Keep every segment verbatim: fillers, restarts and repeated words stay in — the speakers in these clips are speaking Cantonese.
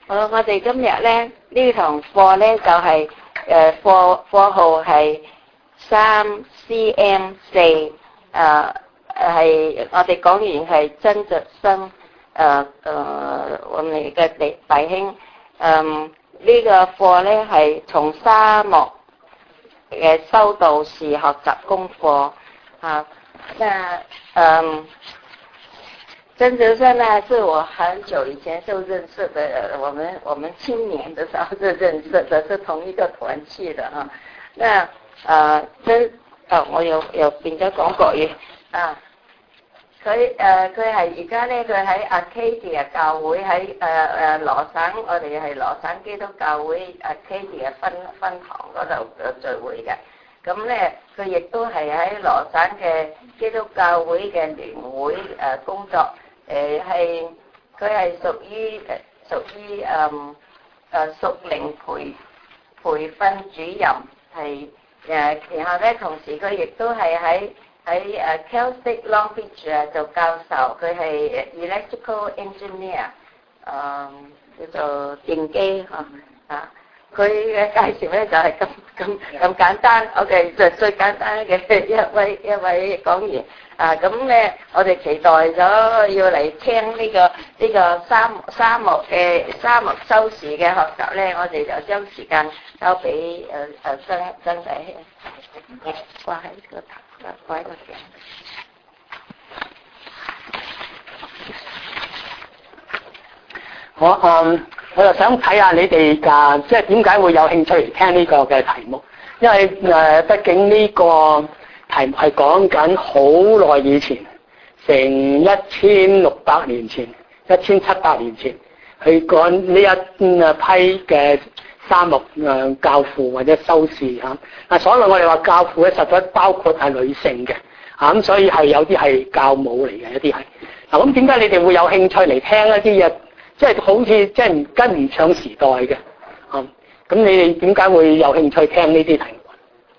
好，我哋今日咧呢堂課咧就係誒課課號係三 C M 四，誒係我哋講員係曾澤生，誒誒我哋嘅弟弟兄，嗯呢個課咧係從沙漠嘅修道士學習功課啊，那嗯。曾澤生呢，是我很久以前就認識的，我們我們青年的時候就認識的，是同一個團去的啊。那呃曾啊，我有有變咗講國語啊。佢誒佢係而家咧，佢喺 Arcadia 教會喺誒誒羅省，我哋係羅省基督教會 Arcadia 分分堂嗰度聚會嘅。咁咧，佢亦都係喺羅省嘅基督教會嘅聯會誒、呃、工作。誒係佢係屬於誒屬於誒誒屬靈培培訓主任，係誒然後咧同時佢亦都係喺喺誒 Celtic Long Beach 啊做教授，佢係 electrical engineer， 誒叫做電機嚇啊。佢嘅介紹咧就係咁咁咁簡單 ，OK 就最簡單嘅一位一位講員啊，咁咧我哋期待咗要嚟聽呢、這個呢、這個沙漠沙漠嘅沙漠修士嘅學習咧，我哋就將時間交俾誒誒曾曾弟兄，掛喺個頭，掛喺個頸。 我嗯，我就想睇下你哋啊，即係點解會有興趣嚟聽呢個嘅題目？因為誒、呃，畢竟呢個題目係講緊好耐以前，成一千六百年前、一千七百年前，去講呢一批嘅沙漠誒教父或者修士嚇。嗱，所謂我哋話教父咧，實在包括係女性嘅嚇，咁所以係有啲係教母嚟嘅，一啲係。嗱，咁點解你哋會有興趣嚟聽一啲嘢？即係好似即係跟唔上時代嘅，啊！咁你哋點解會有興趣聽呢啲題目？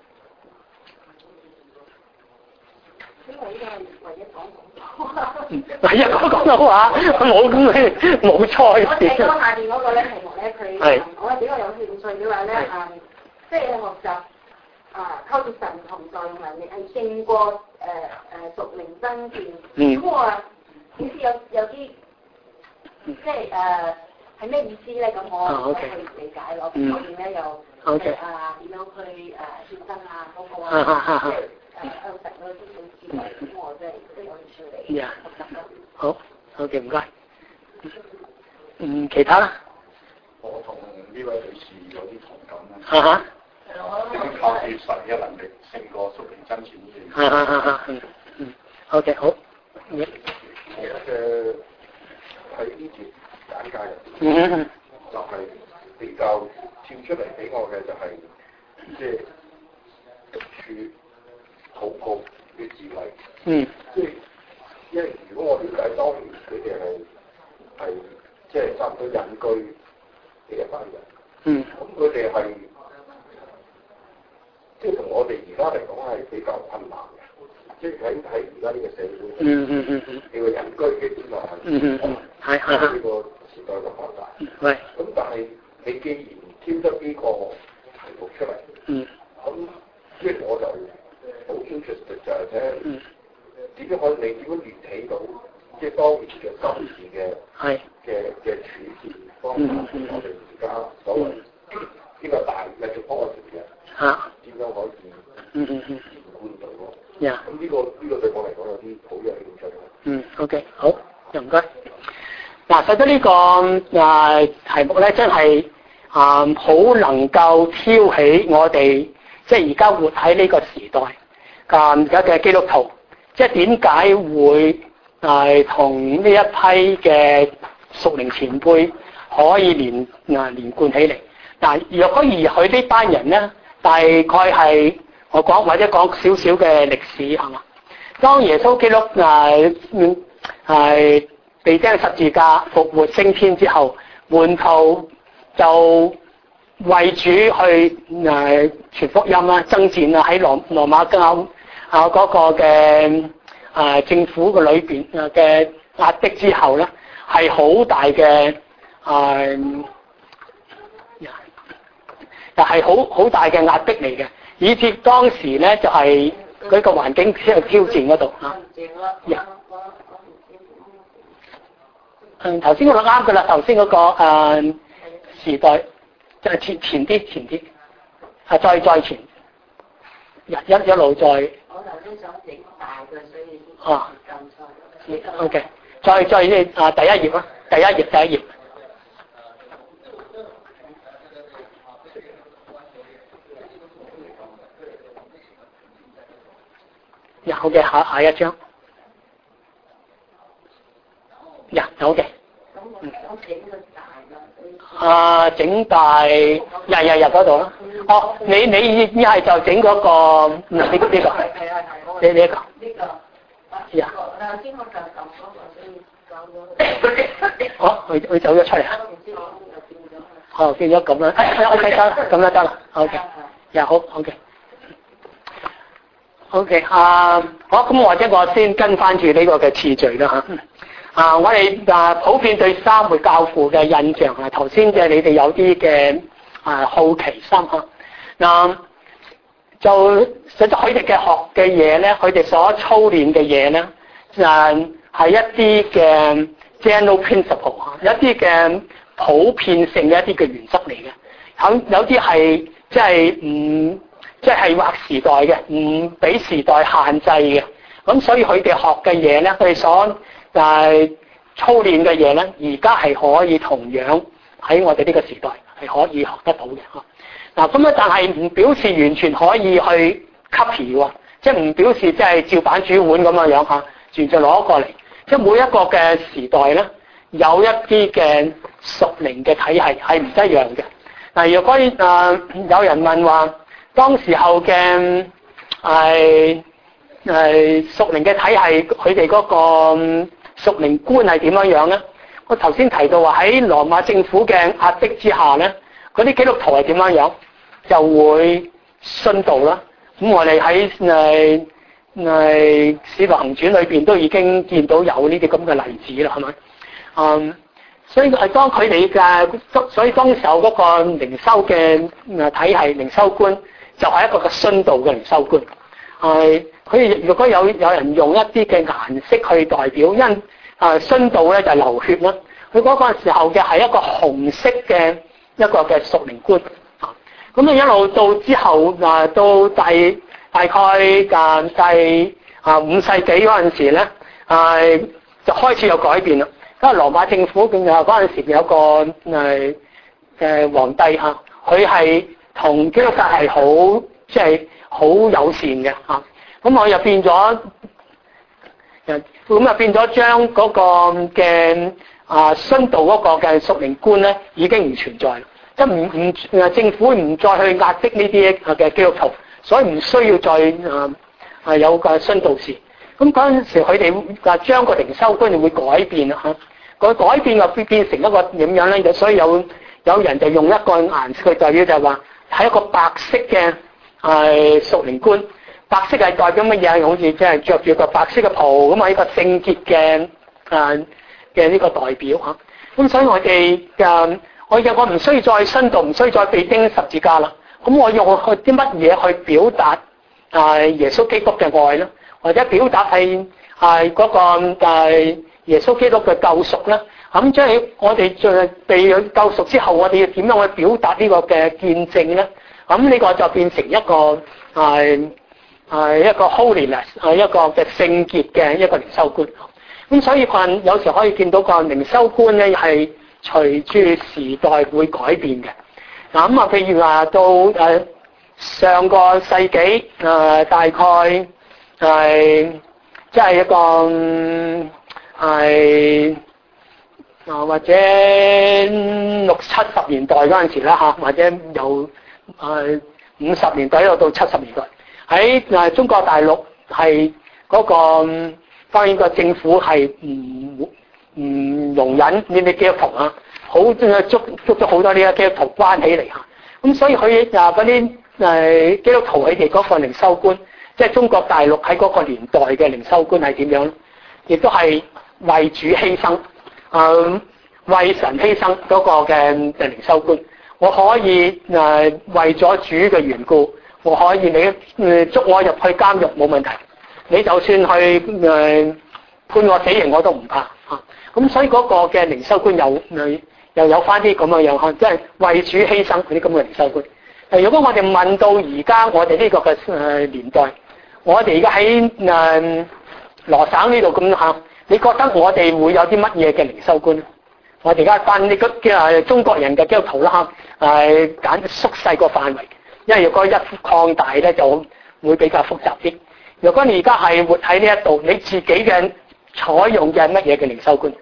因為呢個唯一講廣東話， 唯一講廣東話，冇咁嘅冇錯。 我睇到下邊嗰個咧題目咧，佢我係比較有興趣嘅話咧，啊，即係學習啊，靠住神同在用能力係勝過誒誒屬靈爭戰。嗯。咁我話好似有有啲。即係誒係咩意思咧？咁我去理解咯。嗰邊咧又誒啊點樣去誒獻身啊嗰個啊，即係誒向神嗰啲咁智慧，咁我真係都有興趣嚟學習咯。 好，好嘅，唔該。嗯，其他啦。 我同呢位女士有啲同感啦。 嚇嚇。 靠住神嘅能力勝過屬靈爭戰呢樣嘢。 嚇嚇嚇嚇。嗯嗯。OK，好。嗯。 其實嘅。喺呢節簡介入邊，就係比較跳出嚟俾我嘅就係即係獨處禱告嘅智慧。嗯。即係因為如果我了解當年佢哋係係即係差唔多隱居嘅一班人。嗯。咁佢哋係即係同我哋而家嚟講係比較困難嘅。即係喺喺而家呢個社會，嗯嗯嗯嗯，你個人居基本上係，嗯嗯嗯，係係呢個時代嘅發達，係。咁但係你既然挑得呢個題目出嚟，嗯，咁即係我就好 interested 就係睇點樣可以你點樣聯起到即係當年嘅心事嘅，係嘅嘅處事方法，我哋而家所謂呢個大嘅 policy 嘅，嚇，點樣可以，嗯嗯嗯，貫到咯。咁呢、yeah. 這個呢、這個對我嚟講有啲好有興趣。嗯 ，OK， 好，唔該。嗱，實質呢個啊題目咧，真係啊好能夠挑起我哋即係而家活喺呢個時代啊而家嘅基督徒，即係點解會啊同呢一批嘅屬靈前輩可以連啊連貫起嚟？嗱、啊，若果而佢呢班人咧，大概係。我講或者講少少嘅歷史係嘛？當耶穌基督誒嗯係被釘十字架復活升天之後，門徒就為主去誒傳福音啦、爭戰啊，喺羅羅馬教啊嗰個嘅誒政府嘅裏邊嘅壓迫之後咧，係好大嘅誒就係好好大嘅壓迫嚟嘅，以至當時咧就係嗰個環境喺度挑戰嗰度嚇。嗯，頭先我講啱㗎啦，頭先嗰個誒、呃、時代就係前前啲前啲，係再再前，一一一路再。 我頭先想整大嘅，所以哦撳錯。 O K，再再啊第一頁啦，第一頁第一頁。有嘅，下下一張。呀，有嘅。 咁我整個大啦。 啊，整大日日日嗰度啦。哦，你你一係就整嗰個呢呢個。係係係。你呢個。呢個。呀。頭先我就撳嗰個，所以講咗。哦，佢佢走咗出嚟啊。哦，變咗咁啦。O K 得啦，咁就得啦。O K。呀，好 O K。O K 啊，好，咁或者我先跟翻住呢個嘅次序啦嚇。啊！我哋啊普遍對三位教父嘅印象啊，頭先嘅你哋有啲嘅啊好奇心嚇。嗱、啊，就實質佢哋嘅學嘅嘢咧，佢哋所操練嘅嘢咧，就係、是、一啲嘅 general principle 嚇，有一啲嘅普遍性嘅一啲嘅原則嚟嘅。有有啲係即係唔即係劃時代嘅，唔俾時代限制嘅。咁所以佢哋學嘅嘢咧，佢哋所但係操練嘅嘢咧，而家係可以同樣喺我哋呢個時代係可以學得到嘅嚇。嗱咁咧，但係唔表示完全可以去 copy 喎，即係唔表示即係照板煮碗咁樣樣嚇，全部攞過嚟。即係每一個嘅時代咧，有一啲嘅屬靈嘅體系係唔一樣嘅。嗱，如果誒、呃、有人問話，當時候嘅係誒屬靈嘅體系，佢哋嗰個屬靈觀係點樣樣咧？我頭先提到話喺羅馬政府嘅壓迫之下咧，嗰啲基督徒係點樣樣？就會殉道啦。咁我哋喺誒誒使徒行傳裏邊都已經見到有呢啲咁嘅例子啦，係咪？嗯，所以係當佢哋嘅，所以當時候嗰個靈修嘅誒體系靈修觀就係一個嘅殉道嘅靈修觀。係佢如果有有人用一啲嘅顏色去代表，因啊殉道咧就係流血啦。佢嗰個時候嘅係一個紅色嘅一個嘅屬靈觀啊。咁啊一路到之後啊，到第大概啊第啊五世紀嗰陣時咧，啊就開始有改變啦。因為羅馬政府嘅嗰陣時有個誒嘅皇帝嚇，佢係同基督教係好即係好友善嘅嚇。咁我又變咗，咁啊變咗將嗰個嘅啊殉道嗰個嘅屬靈觀咧已經唔存在啦，即係唔唔誒政府唔再去壓迫呢啲嘅基督徒，所以唔需要再啊啊有個殉道士。咁嗰陣時佢哋啊將個靈修觀會改變啦嚇，個改變又變變成一個點樣咧？所以有有人就用一個顏色去代表，就係話係一個白色嘅係屬靈觀。白色係代表乜嘢？好似即係着住個白色嘅袍咁啊！呢個聖潔嘅誒嘅呢個代表嚇。咁所以我哋誒，我有我唔需要再殉道，唔需要再被釘十字架啦。咁我用去啲乜嘢去表達誒耶穌基督嘅愛咧？或者表達係係嗰個誒耶穌基督嘅救贖咧？咁即係我哋在被救贖之後，我哋要點樣去表達呢個嘅見證咧？咁呢個就變成一個係。係一個 holiness，係一個嘅聖潔嘅一個靈修觀。咁所以佢有時可以見到個靈修觀咧係隨住時代會改變嘅。嗱咁啊，譬如話到誒上個世紀誒、呃、大概係即係一個係啊、呃、或者六七十年代嗰陣時啦嚇，或者由誒五十年代一路到七十年代。喺誒中國大陸係嗰個當然個政府係唔唔容忍呢啲基督徒啊，好捉捉咗好多呢啲基督徒關起嚟嚇。咁所以佢啊嗰啲誒基督徒佢哋嗰個靈修觀，即係中國大陸喺嗰個年代嘅靈修觀係點樣咧？亦都係為主犧牲，誒為神犧牲嗰個嘅嘅靈修觀。 我可以誒、呃、為咗主嘅緣故，我可以你誒捉我入去監獄冇問題，你就算去誒、呃、判我死刑我都唔怕嚇。咁、啊、所以嗰個嘅靈修觀又又有翻啲咁嘅樣嚇，即係為主犧牲嗰啲咁嘅靈修觀。如果我哋問到而家我哋呢個嘅誒年代，我哋而家喺誒羅省呢度咁嚇，你覺得我哋會有啲乜嘢嘅靈修觀咧？我哋而家翻呢個嘅中國人嘅基督徒啦嚇，誒揀縮細個範圍，因為如果一擴大咧就會比較複雜啲。如果你而家係活喺呢一度，你自己嘅採用嘅係乜嘢嘅靈修觀？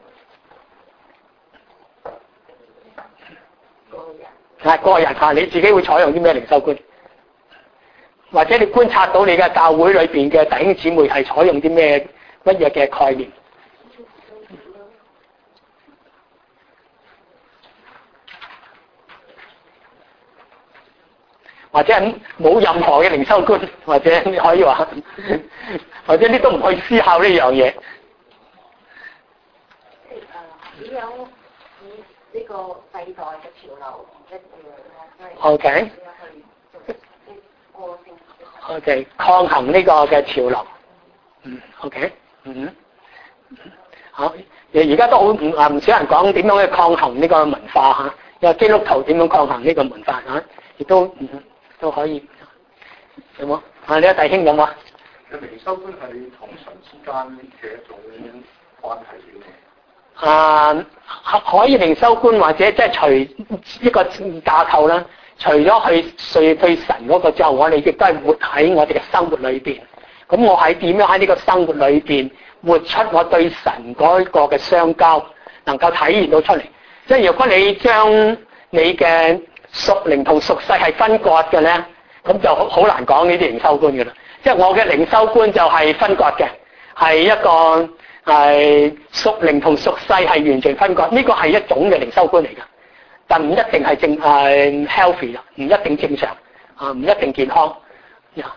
係個人嚇，你自己會採用啲咩靈修觀？或者你觀察到你嘅教會裏邊嘅弟兄姊妹係採用啲咩乜嘢嘅概念？或者冇任何嘅靈修觀，或者你可以話，或者你都唔去思考呢樣嘢。 誒點樣以呢個世代嘅潮流一樣 OK。OK， 抗衡呢個嘅潮流。嗯 ，OK， 嗯，好。而家都好唔啊唔少人講點樣去抗衡呢個文化嚇，因為基督徒點樣抗衡呢個文化嚇，亦都嗯都可以。有冇？啊，呢個弟兄有冇？ 靈修觀係同神之間嘅一種關係嘅。 啊，可以靈修觀或者即係除一個架構啦。除咗去信對神嗰個之後，我哋亦都係活喺我哋嘅生活裏邊。咁我係點樣喺呢個生活裏邊活出我對神嗰個嘅相交，能夠體現到出嚟。即係如果你將你嘅屬靈同屬世係分割嘅咧，咁就好好難講呢啲靈修觀嘅啦。即係我嘅靈修觀就係分割嘅，係一個係屬靈同屬世係完全分割。呢個係一種嘅靈修觀嚟㗎。但唔一定係正誒、uh, healthy 啦，唔一定正常啊，唔一定健康啊。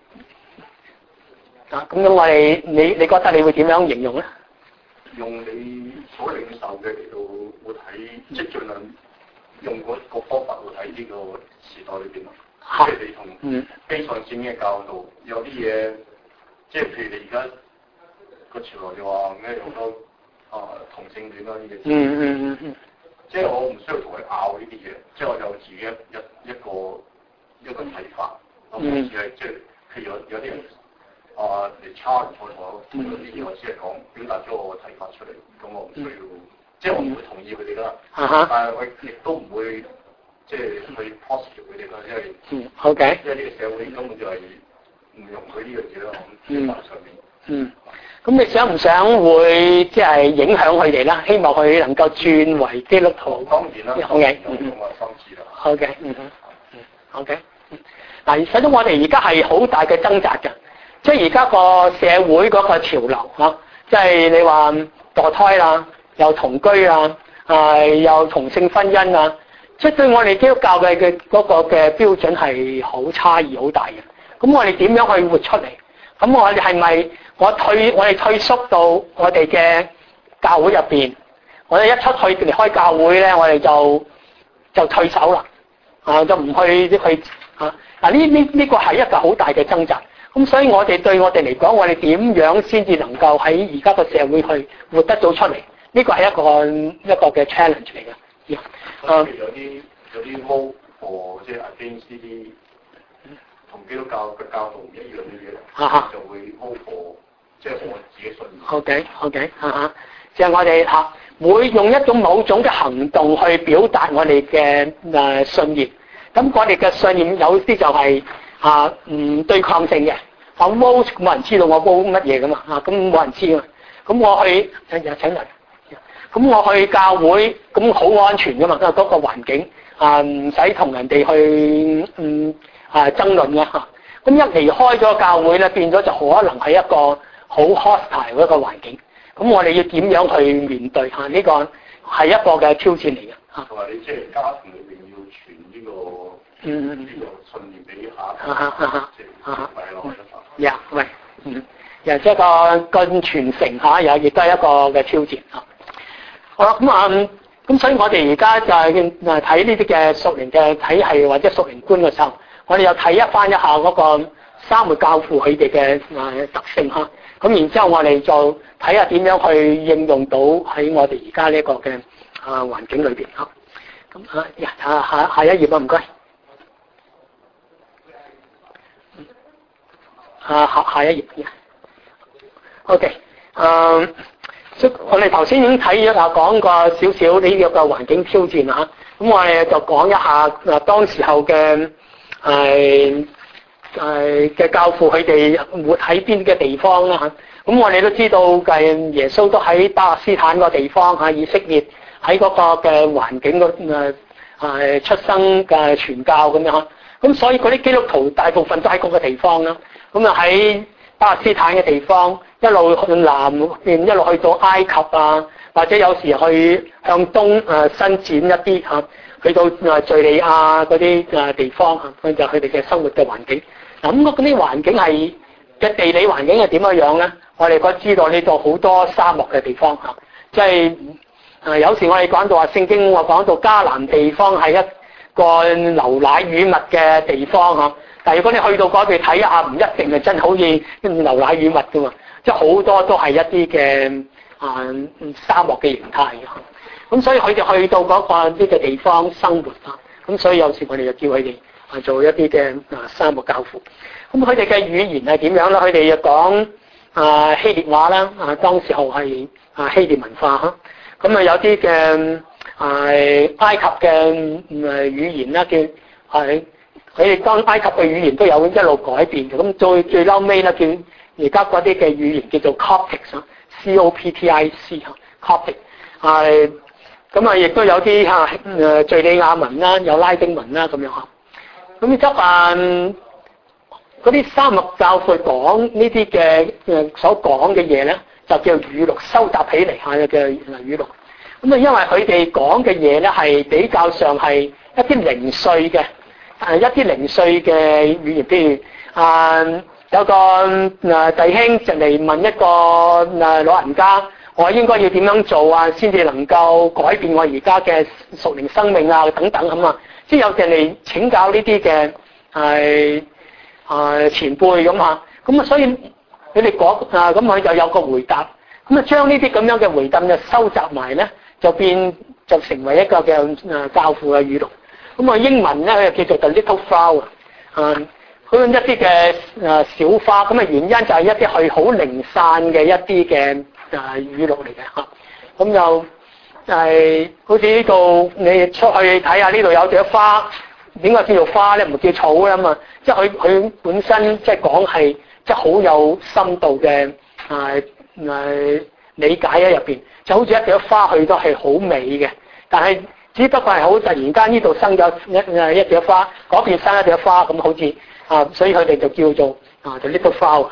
啊，咁樣我哋你你覺得你會點樣形容咧？ 用你所領受嘅嚟到活喺，即係盡量用嗰個方法活喺呢個時代裏邊咯。即係你同非常正嘅教導，有啲嘢，即係譬如你而家個潮流就話咩好多啊同性戀啊呢啲嘢。嗯嗯嗯嗯。即係我唔需要同佢拗呢啲嘢，即係我有自己一一一個一個睇法。我唔似係即係譬如有有啲人啊嚟差唔錯我，有啲嘢我只係講表達咗我嘅睇法出嚟，咁我唔需要，即係我唔會同意佢哋啦。Uh-huh. 但係我亦都唔會即係去 positive 佢哋啦，因為嗯 OK，因為呢個社會根本就係唔容許呢樣嘢咯，喺法上面。嗯。咁你想唔想會即係影響佢哋啦？希望佢能夠轉為基督徒。當然啦。好嘅。嗯嗯。好嘅。嗯嗯。嗯。好嘅。嗱，使到我哋而家係好大嘅掙扎嘅，即係而家個社會嗰個潮流嚇，即係你話墮胎啦，又同居啊，啊又同性婚姻啊，即係對我哋基督教嘅嘅嗰個嘅標準係好差異好大嘅。咁我哋點樣去活出嚟？咁我哋係咪我退我哋退縮到我哋嘅教會入邊？我哋一出去離開教會咧，我哋就就退守啦，啊就唔去去啊嗱呢呢呢個係一個好大嘅掙扎。咁所以我哋對我哋嚟講，我哋點樣先至能夠喺而家個社會去活得到出嚟？呢個係一個一個嘅 challenge 嚟嘅。啊，有啲有啲 vote for 即係 against 呢啲同基督教嘅教導唔一樣嘅嘢，就會 vote for 即係我自己信念。OK OK 嚇嚇，即係我哋嚇會用一種某種嘅行動去表達我哋嘅誒信念。咁我哋嘅信念有啲就係嚇唔對抗性嘅。我 vote 冇人知道我 vote 乜嘢噶嘛嚇，咁冇人知嘛。咁我去請請嚟。咁我去教會，咁好安全噶嘛，因為嗰個環境啊，唔使同人哋去嗯啊爭論嘅嚇。咁一離開咗教會咧，變咗就可能係一個好 hostile 嘅一個環境。咁我哋要點樣去面對嚇？呢個係一個嘅挑戰嚟嘅嚇。同埋你即係家庭裏邊要傳呢個嗯呢個信念俾下一代，即係快樂嘅發展。呀，喂，嗯，又即係個個傳承嚇，又亦都係一個嘅挑戰嚇。好啦，咁啊， 咁所以我哋而家就係誒睇呢啲嘅屬靈嘅體系或者屬靈觀嘅時候，我哋又睇一翻一下嗰個三活教父佢哋嘅誒特性嚇。咁然之後我哋就睇下點樣去應用到喺我哋而家呢一個嘅啊環境裏邊嚇。咁啊下下下一頁啊，唔該。啊下下一頁。OK，誒，我哋頭先已經睇咗啊，講過少少呢個嘅環境挑戰啦嚇。咁我哋就講一下啊，當時候嘅誒誒嘅教父佢哋活喺邊嘅地方啦嚇。咁我哋都知道嘅耶穌都喺巴勒斯坦個地方嚇，以色列喺嗰個嘅環境個誒誒出生嘅傳教咁樣嚇。咁所以嗰啲基督徒大部分都喺嗰個地方啦。咁啊喺巴勒斯坦嘅地方，一路去南邊，一路去到埃及啊，或者有時去向東誒伸展一啲嚇，去到誒敍利亞嗰啲誒地方嚇，咁就佢哋嘅生活嘅環境。嗱咁嗰啲環境係嘅地理環境係點樣樣咧？我哋覺得知道呢度好多沙漠嘅地方嚇，即係誒有時我哋講到話聖經話講到迦南地方係一個牛奶與蜜嘅地方嚇。但係如果你去到嗰度睇下，唔一定係真係好似牛奶與蜜噶嘛，即係好多都係一啲嘅啊沙漠嘅形態嘅。咁所以佢哋去到嗰個呢個地方生活啊，咁所以有時我哋就叫佢哋啊做一啲嘅啊沙漠教父。咁佢哋嘅語言係點樣咧？佢哋就講啊希臘話啦，啊當時候係啊希臘文化嚇。咁啊有啲嘅啊埃及嘅誒語言啦，叫係。佢哋當埃及嘅語言都有一路改變嘅，咁最最嬲尾咧，叫而家嗰啲嘅語言叫做 Coptic，C O P T I C，Coptic， 係咁啊，亦都有啲嚇誒敍利亞文啦，有拉丁文啦咁樣嚇。咁執辦嗰啲沙漠教父講呢啲嘅誒所講嘅嘢咧，就叫語錄，收集起嚟嚇嘅語錄。咁啊，因為佢哋講嘅嘢咧係比較上係一啲零碎嘅。誒一啲零碎嘅語言，譬如啊有個誒弟兄就嚟問一個誒老人家，我應該要點樣做啊，先至能夠改變我而家嘅屬靈生命啊等等咁啊，即係有人嚟請教呢啲嘅係誒前輩咁啊，咁啊所以你哋講啊咁佢就有個回答，咁啊將呢啲咁樣嘅回答就收集埋咧，就變就成為一個嘅誒教父嘅語錄。咁啊英文咧佢就叫做 The Little Flower， 啊，佢一啲嘅誒小花，咁啊原因就係一啲係好零散嘅一啲嘅誒語錄嚟嘅嚇。咁就係好似呢度你出去睇下，呢度有朵花，點解叫做花咧？唔叫草啦嘛，即係佢佢本身即係講係即係好有深度嘅誒誒理解喺入邊，就好似一朵花，佢都係好美嘅，但係。只不過係好突然間呢度生咗一誒一朵花，嗰邊生一朵花咁好似啊，所以佢哋就叫做啊就 little flower。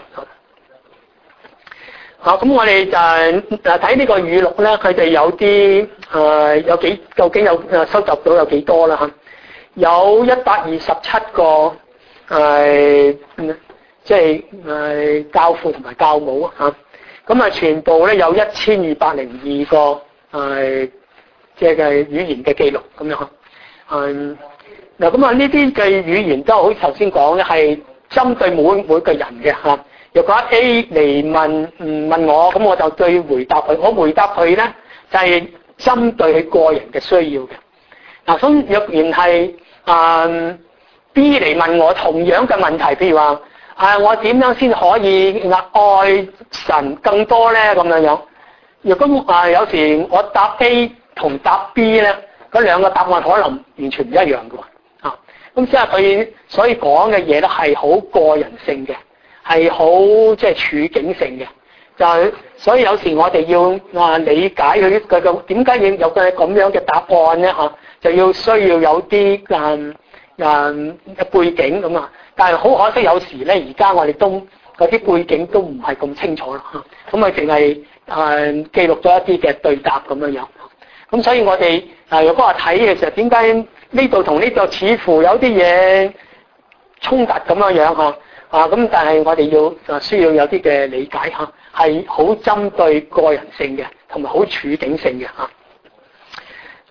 啊，咁我哋就誒睇呢個語錄咧，佢哋有啲誒、啊、有幾究竟有誒收集到有幾多啦嚇？有一百二十七個誒，即係誒教父同埋教母啊，咁啊全部咧有一千二百零二個誒。啊即係嘅語言嘅記錄咁樣，嗯嗱咁啊呢啲嘅語言都好似頭先講咧，係針對每每個人嘅嚇。如果 A 嚟問嗯問我，咁我就對回答佢。我回答佢咧就係、是、針對佢個人嘅需要嘅。嗱，咁若然係嗯 B 嚟問我同樣嘅問題，譬如話啊我點樣先可以愛神更多咧咁樣樣？如果啊有時我答 A。同答 B 咧，嗰兩個答案可能完全唔一樣嘅喎，啊，咁即係佢所以講嘅嘢咧係好個人性嘅，係好即係處境性嘅，就係所以有時我哋要啊理解佢佢個點解要有個咁樣嘅答案咧嚇，就要需要有啲誒誒嘅背景咁啊，但係好可惜有時咧而家我哋都嗰啲背景都唔係咁清楚啦嚇，咁啊淨係誒記錄咗一啲嘅對答咁樣樣。咁所以我哋啊，如果話睇嘅時候，點解呢度同呢度似乎有啲嘢衝突咁樣樣嚇？啊咁，但係我哋要啊需要有啲嘅理解嚇，係好針對個人性嘅，同埋好處境性嘅嚇。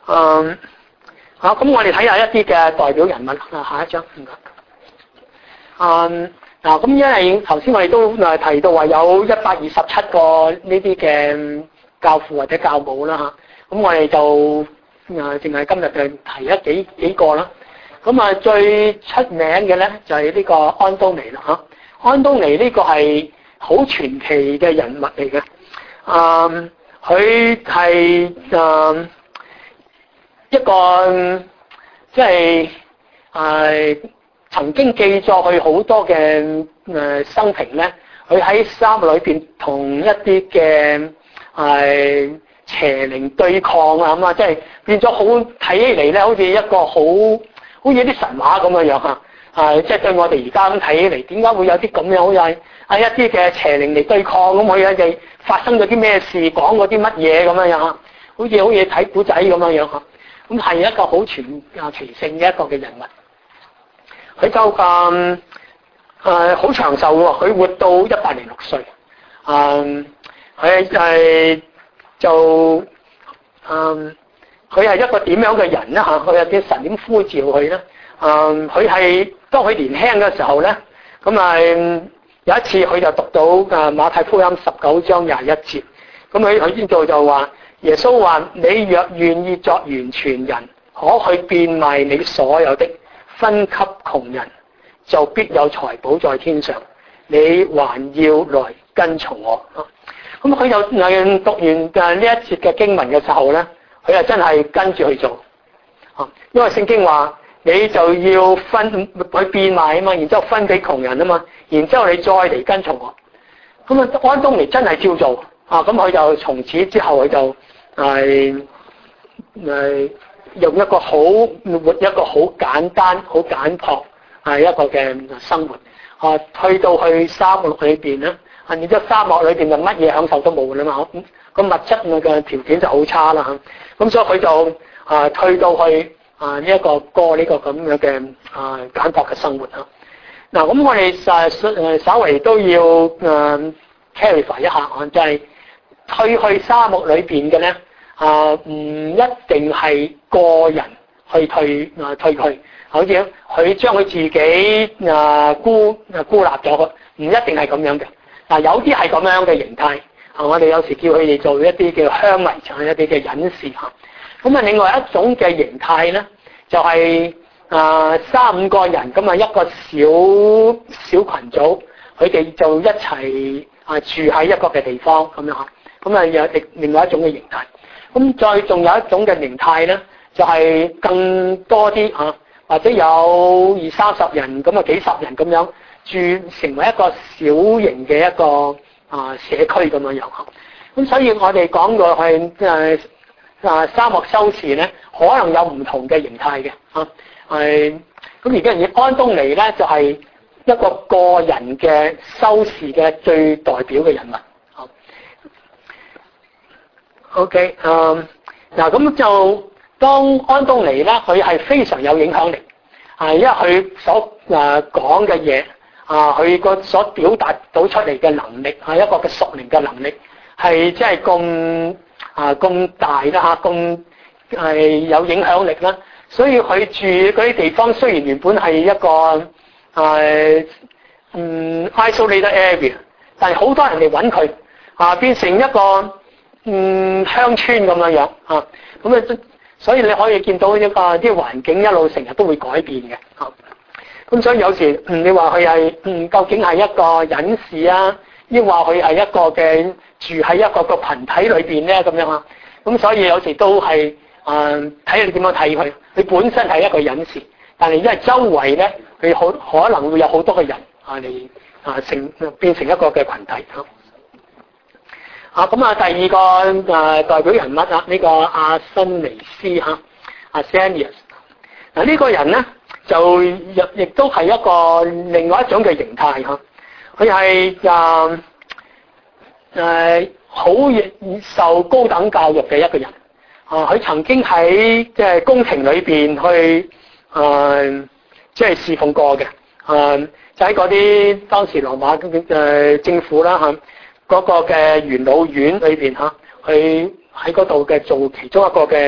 嗯，好，咁我哋睇下一啲嘅代表人物啊，下一張唔該。嗯，嗱，咁因為頭先我哋都誒提到話有一百二十七個呢啲嘅教父或者教母啦嚇，咁我哋就誒淨係今日就提一幾幾個啦。咁啊最出名嘅咧就係呢個安東尼啦嚇。安東尼呢個係好傳奇嘅人物嚟嘅。嗯，佢係誒一個即係誒曾經記載佢好多嘅誒生平咧，佢喺沙漠裏邊同一啲嘅誒邪靈對抗啊咁啊，即係變咗好睇起嚟咧，好似一個好好似啲神話咁嘅樣嚇。係即係對我哋而家咁睇起嚟，點解會有啲咁樣好似係一啲嘅邪靈嚟對抗咁？佢哋發生咗啲咩事，講過啲乜嘢咁樣樣嚇？好似好似睇古仔咁樣樣嚇。咁係一個好傳啊奇性嘅一個嘅人物。佢就咁誒好長壽喎，佢活到一百零六歲。嗯，佢係就嗯佢係一個點樣嘅人咧嚇？佢有啲神點呼召佢咧？嗯，佢係當佢年輕嘅時候咧，咁啊有一次佢就讀到誒馬太福音十九章廿一節，咁佢佢先做就話耶穌話：你若願意作完全人，可去變賣你所有的，分給窮人，就必有財寶在天上。你還要來跟從我。咁佢就誒讀完誒呢一節嘅經文嘅時候咧，佢就真係跟住去做。啊，因為聖經話。你就要分去變賣啊嘛，然之後分俾窮人啊嘛，然之後你再嚟跟從我。咁啊，安東尼真係照做啊！咁佢就從此之後佢就係係用一個好活一個好簡單、好簡樸係一個嘅生活啊，去到去沙漠裏邊咧，啊，然之後沙漠裏邊就乜嘢享受都冇啦嘛，咁個物質嘅條件就好差啦嚇。咁所以佢就啊退到去。啊！呢、這、一個過呢個咁樣嘅啊簡樸嘅生活啊。嗱，咁我哋誒誒稍微都要誒 clarify 一下啊，就係、是、退去沙漠裏邊嘅咧啊，唔一定係個人去退啊退去，好似佢將佢自己啊孤啊孤立咗佢，唔一定係咁樣嘅。嗱，有啲係咁樣嘅形態啊，我哋有時叫佢哋做一啲叫香迷，就係一啲嘅隱士嚇。咁啊，另外一種嘅形態咧，就係、是、啊三五個人咁啊一個小小群組，佢哋就一齊啊住喺一個嘅地方咁樣嚇。咁啊有另另外一種嘅形態。咁再仲有一種嘅形態咧，就係、是、更多啲啊，或者有二三十人咁啊幾十人咁樣住，成為一個小型嘅一個啊社區咁樣樣嚇。咁所以我哋講過係誒。啊！沙漠修士咧，可能有唔同嘅形態嘅嚇，係咁而家以安東尼咧，就係、是、一個個人嘅修士嘅最代表嘅人物。好 ，OK，嗯，嗱咁就當安東尼咧，佢係非常有影響力，係因為佢所誒講嘅嘢啊，佢個所表達到出嚟嘅能力係一個嘅屬靈嘅能力，係即係咁。啊，咁大啦嚇，咁係有影響力啦，所以佢住嗰啲地方雖然原本係一個誒嗯 isolated area， 但係好多人嚟揾佢啊，變成一個嗯鄉村咁樣樣啊，咁啊，所以你可以見到一個啲環境一路成日都會改變嘅啊，咁所以有時嗯你話佢係嗯究竟係一個隱士啊，抑或佢係一個嘅。住喺一個個群體裏邊咧咁樣啊，咁所以有時都係誒睇你點樣睇佢，佢本身係一個隱士，但係因為周圍咧，佢好可能會有好多嘅人啊嚟啊成變成一個嘅群體啊。啊咁啊，第二個誒、啊、代表人物啊，呢、這個阿新尼斯嚇，阿 Asinius 嗱呢個人咧就亦亦都係一個另外一種嘅形態嚇，佢係誒。誒好受高等教育嘅一個人，啊佢曾經喺即係宮廷裏邊去誒即係侍奉過嘅，啊就喺嗰啲當時羅馬嘅誒政府啦嚇，嗰個嘅元老院裏邊嚇，佢喺嗰度嘅做其中一個嘅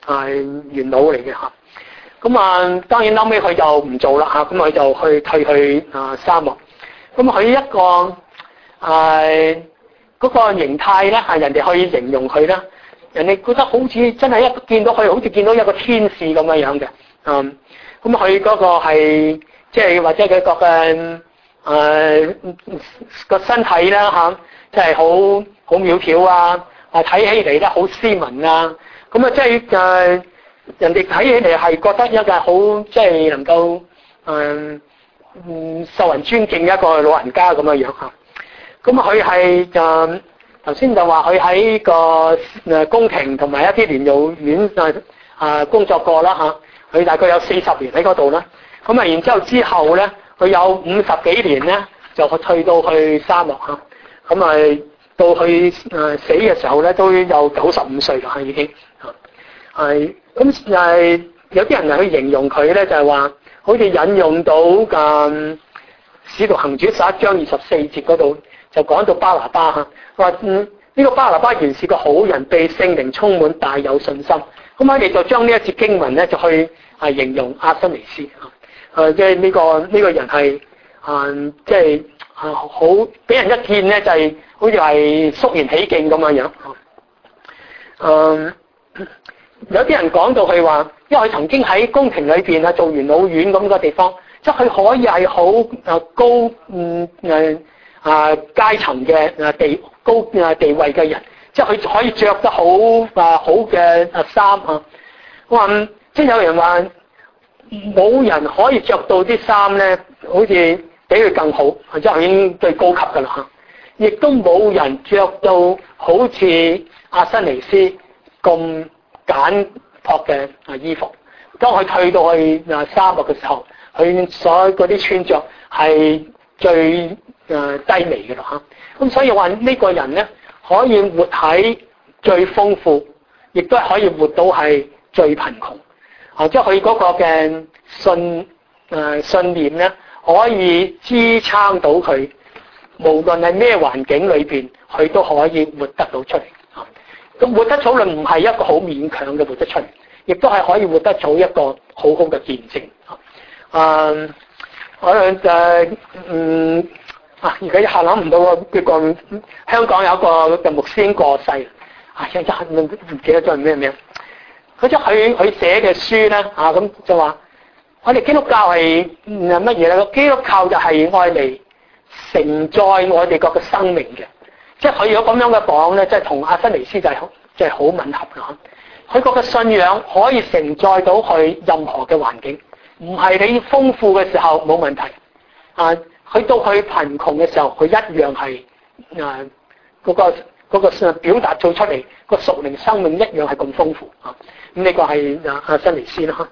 係元老嚟嘅嚇。咁啊，當然後尾佢就唔做啦嚇，咁佢就去退去啊沙漠。咁佢一個誒嗰、啊那個形態咧，係人哋可以形容佢咧，人哋覺得好似真係一見到佢，好似見到一個天使咁樣樣嘅。嗯，咁佢嗰個係即係或者佢個嘅誒個身體啦嚇，即係好好苗條啊，啊睇起嚟咧好斯文啊，咁啊即係誒人哋睇起嚟係覺得一個好即係能夠誒嗯受人尊敬嘅一個老人家咁樣樣嚇。咁佢係就頭先就話佢喺個誒宮廷同埋一啲療養院啊啊工作過啦嚇。佢大概有四十年喺嗰度啦，咁啊，然之後之後咧，佢有五十幾年咧，就退到去沙漠嚇，咁啊，到佢誒死嘅時候咧，都有九十五歲啦，已經嚇，係咁誒，有啲人嚟去形容佢咧，就係話，好似引用到嘅《使徒行傳》十一章二十四節嗰度，就講到巴拿巴嚇，話嗯呢個巴拿巴原是個好人，被聖靈充滿，大有信心。咁我哋就將呢一節經文咧，就去啊形容阿新尼斯啊，誒即係呢個呢、這個人係啊即係啊好俾人一見咧，就係、是、好似係肅然起敬咁樣樣。嗯，有啲人講到佢話，因為佢曾經喺宮廷裏邊啊做元老院咁個地方，即係佢可以係好誒高嗯誒啊階層嘅誒地高誒地位嘅人。即係佢可以着得好啊好嘅啊衫啊，我話即係有人話冇人可以着到啲衫咧，好似比佢更好，即係已經最高級噶啦嚇。亦都冇人着到好似阿新尼斯咁簡樸嘅啊衣服。當佢退到去啊沙漠嘅時候，佢所嗰啲穿着係最誒低微嘅啦嚇。咁所以話呢個人咧，可以活喺最豐富，亦都可以活到係最貧窮。啊，即係佢嗰個嘅信誒、呃、信念咧，可以支撐到佢，無論係咩環境裏邊，佢都可以活得到出嚟。啊，咁活得到咧，唔係一個好勉強嘅活得出嚟，亦都係可以活得到一個好好嘅見證。啊，我誒嗯。啊！而家一下諗唔到啊！佢講香港有一個嘅牧師已經過世，啊！一下唔記得咗係咩名。佢即係佢佢寫嘅書咧，啊咁就話：我哋基督教係乜嘢咧？基督教就係愛嚟承載我哋個嘅生命嘅。即係佢有咁樣嘅講咧，即係同阿新尼斯就係即係好吻合嘅。佢個嘅信仰可以承載到佢任何嘅環境，唔係你豐富嘅時候冇問題啊。佢到佢貧窮嘅時候，佢一樣係誒嗰個嗰個表達做出嚟個屬靈生命一樣係咁豐富啊！咁呢個係阿阿新尼斯啦。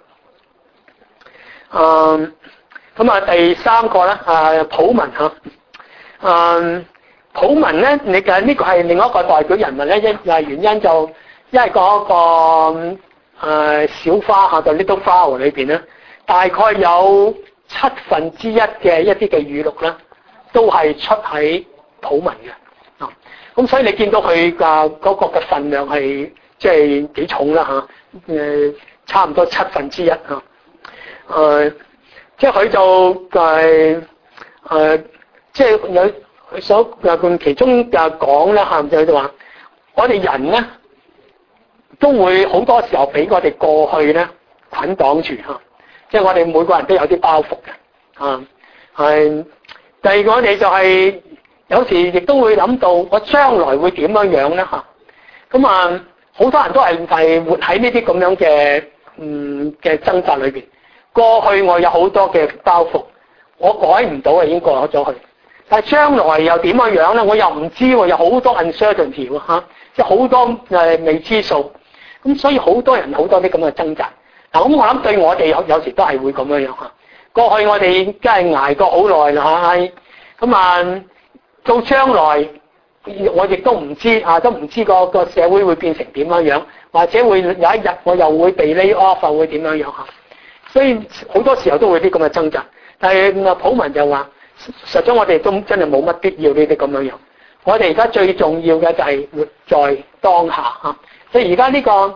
嗯，咁啊第三個咧啊普文嚇，嗯普文咧你嘅呢個係另一個代表人物咧，一係原因就因為嗰個誒小花嚇就 Little Flower 裏邊咧，大概有七分之一嘅一啲嘅語錄咧，都係出喺普文嘅啊。咁所以你見到佢嘅嗰個嘅份量係即係幾重啦嚇，誒差唔多七分之一嚇。誒，即係佢就誒誒，即係有佢所誒其中就講咧嚇，就係話我哋人咧都會好多時候俾我哋過去咧捆綁住嚇。即係我哋每個人都有啲包袱嘅，啊，係。第二個我哋就係、是、有時亦都會諗到我將來會點樣樣咧嚇。咁啊，好多人都係係活喺呢啲咁樣嘅嗯嘅掙扎裏邊。過去我有好多嘅包袱，我改唔到啊，已經過咗去。但係將來又點樣樣咧？我又唔知喎，有好多 uncertainty 喎嚇，即係好多誒未知數。咁所以好多人好多啲咁嘅掙扎。嗱，咁我諗對我哋有有時都係會咁樣樣嚇。過去我哋真係捱過好耐啦嚇，咁啊到將來我亦都唔知啊，都唔知個個社會會變成點樣樣，或者會有一日我又會被 lay off 會點樣樣嚇。所以好多時候都會啲咁嘅掙扎。但係啊普文就話，實際我哋都真係冇乜必要呢啲咁樣樣。我哋而家最重要嘅就係活在當下嚇。所以而家呢個。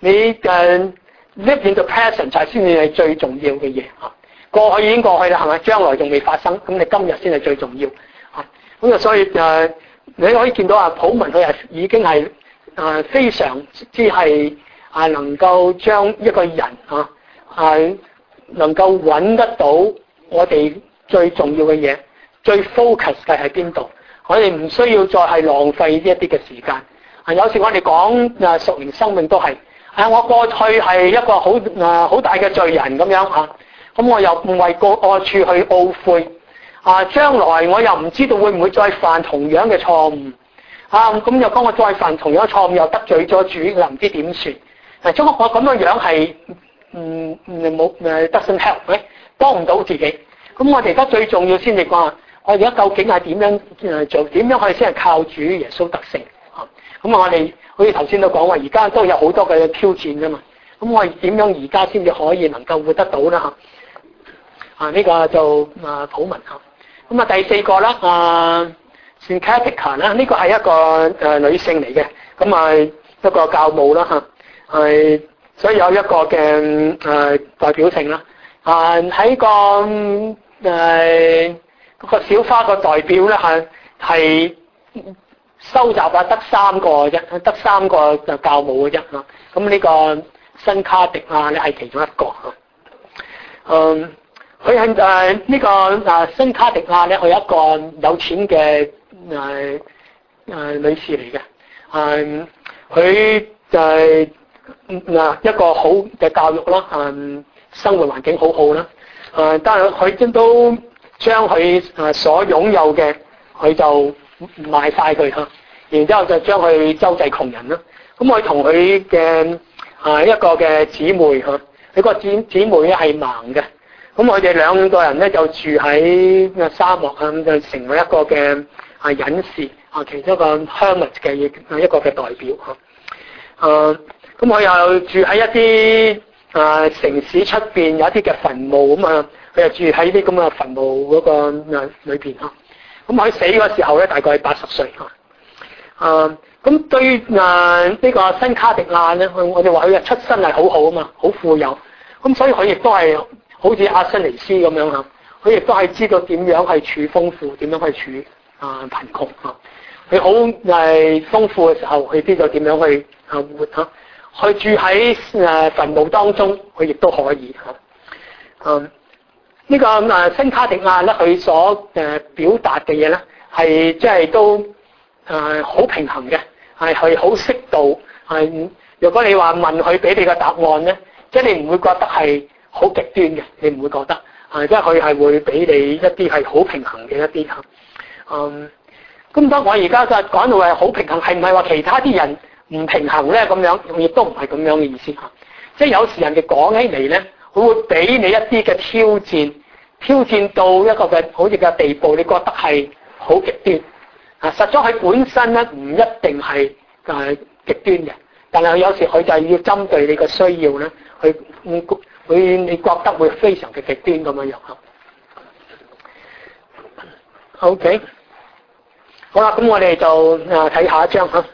你誒 live in the present 就係先至係最重要嘅嘢嚇。過去已經過去啦，係咪？將來仲未發生，咁你今日先係最重要嚇。咁啊，所以誒你可以見到啊，普文佢係已經係誒非常之係啊能夠將一個人嚇係能夠揾得到我哋最重要嘅嘢，最 focus 嘅喺邊度？我哋唔需要再係浪費呢一啲嘅時間。啊，有時我哋講啊屬靈生命都係啊，我過去係一個好啊好大嘅罪人咁樣啊，咁我又唔為過過處去懊悔啊，將來我又唔知道會唔會再犯同樣嘅錯誤啊，咁又當我再犯同樣錯誤又得罪咗主，又唔知點算？嗱，將我咁樣樣係唔唔冇誒 doesn't help 嘅，幫唔到自己。咁我哋而家最重要先至講，我而家究竟係點樣誒做？點樣可以先係靠主耶穌得勝？啊，咁我哋好似頭先都講話，而家都有好多嘅挑戰噶嘛。咁我哋點樣而家先至可以能夠活得到啦？嚇啊！呢、這個就啊普文嚇。咁啊第四個啦啊 Synecdoche 啦，呢個係一個誒、呃、女性嚟嘅，咁啊一個教母啦嚇，係、啊、所以有一個嘅誒、呃、代表性啦。啊喺個誒。呃個小花個代表咧係係收集啊得三個啫，得三個就教母嘅啫嚇。咁呢個新卡迪亞咧係其中一個嚇。嗯，佢係誒呢個啊新卡迪亞咧，佢係一個有錢嘅誒誒女士嚟嘅。嗯，佢就係嗱一個好嘅教育啦，嗯，生活環境好好啦。誒，但係佢都將佢誒所擁有嘅，佢就賣晒佢嚇，然之後就將佢周濟窮人啦。咁佢同佢嘅啊一個嘅姊妹嚇，佢個姊姊妹咧係盲嘅。咁佢哋兩個人咧就住喺沙漠啊，咁就成為一個嘅啊隱士啊，其中一個 hermit 嘅一個嘅代表嚇。啊，咁佢又住喺一啲啊城市出邊有一啲嘅墳墓咁啊。佢就住喺啲咁嘅墳墓嗰個啊裏邊嚇，咁佢死嗰時候咧大概係八十歲嚇。啊，咁對啊呢個新卡迪亞咧，我哋話佢嘅出身係好好啊嘛，好富有，咁所以佢亦都係好似阿新尼斯咁樣嚇，佢亦都係知道點樣去處豐富，點樣去處啊貧窮嚇。佢好係豐富嘅時候，佢知道點樣去啊活嚇。佢住喺誒墳墓當中，佢亦都可以嚇。嗯。呢個誒新卡迪亞咧，佢所誒表達嘅嘢咧，係即係都誒好平衡嘅，係係好適度。係如果你話問佢俾你個答案咧，即係你唔會覺得係好極端嘅，你唔會覺得，係即係佢係會俾你一啲係好平衡嘅一啲嚇。嗯，咁當我而家就講到係好平衡，係唔係話其他啲人唔平衡咧？咁樣亦都唔係咁樣嘅意思嚇。即係有時人哋講起嚟咧，佢會俾你一啲嘅挑戰，挑戰到一個嘅好似嘅地步，你覺得係好極端啊！實在佢本身咧唔一定係誒極端嘅，但係有時佢就係要針對你嘅需要咧，佢佢你覺得會非常嘅極端咁樣樣。OK， 好啦，咁我哋就誒睇下一張嚇。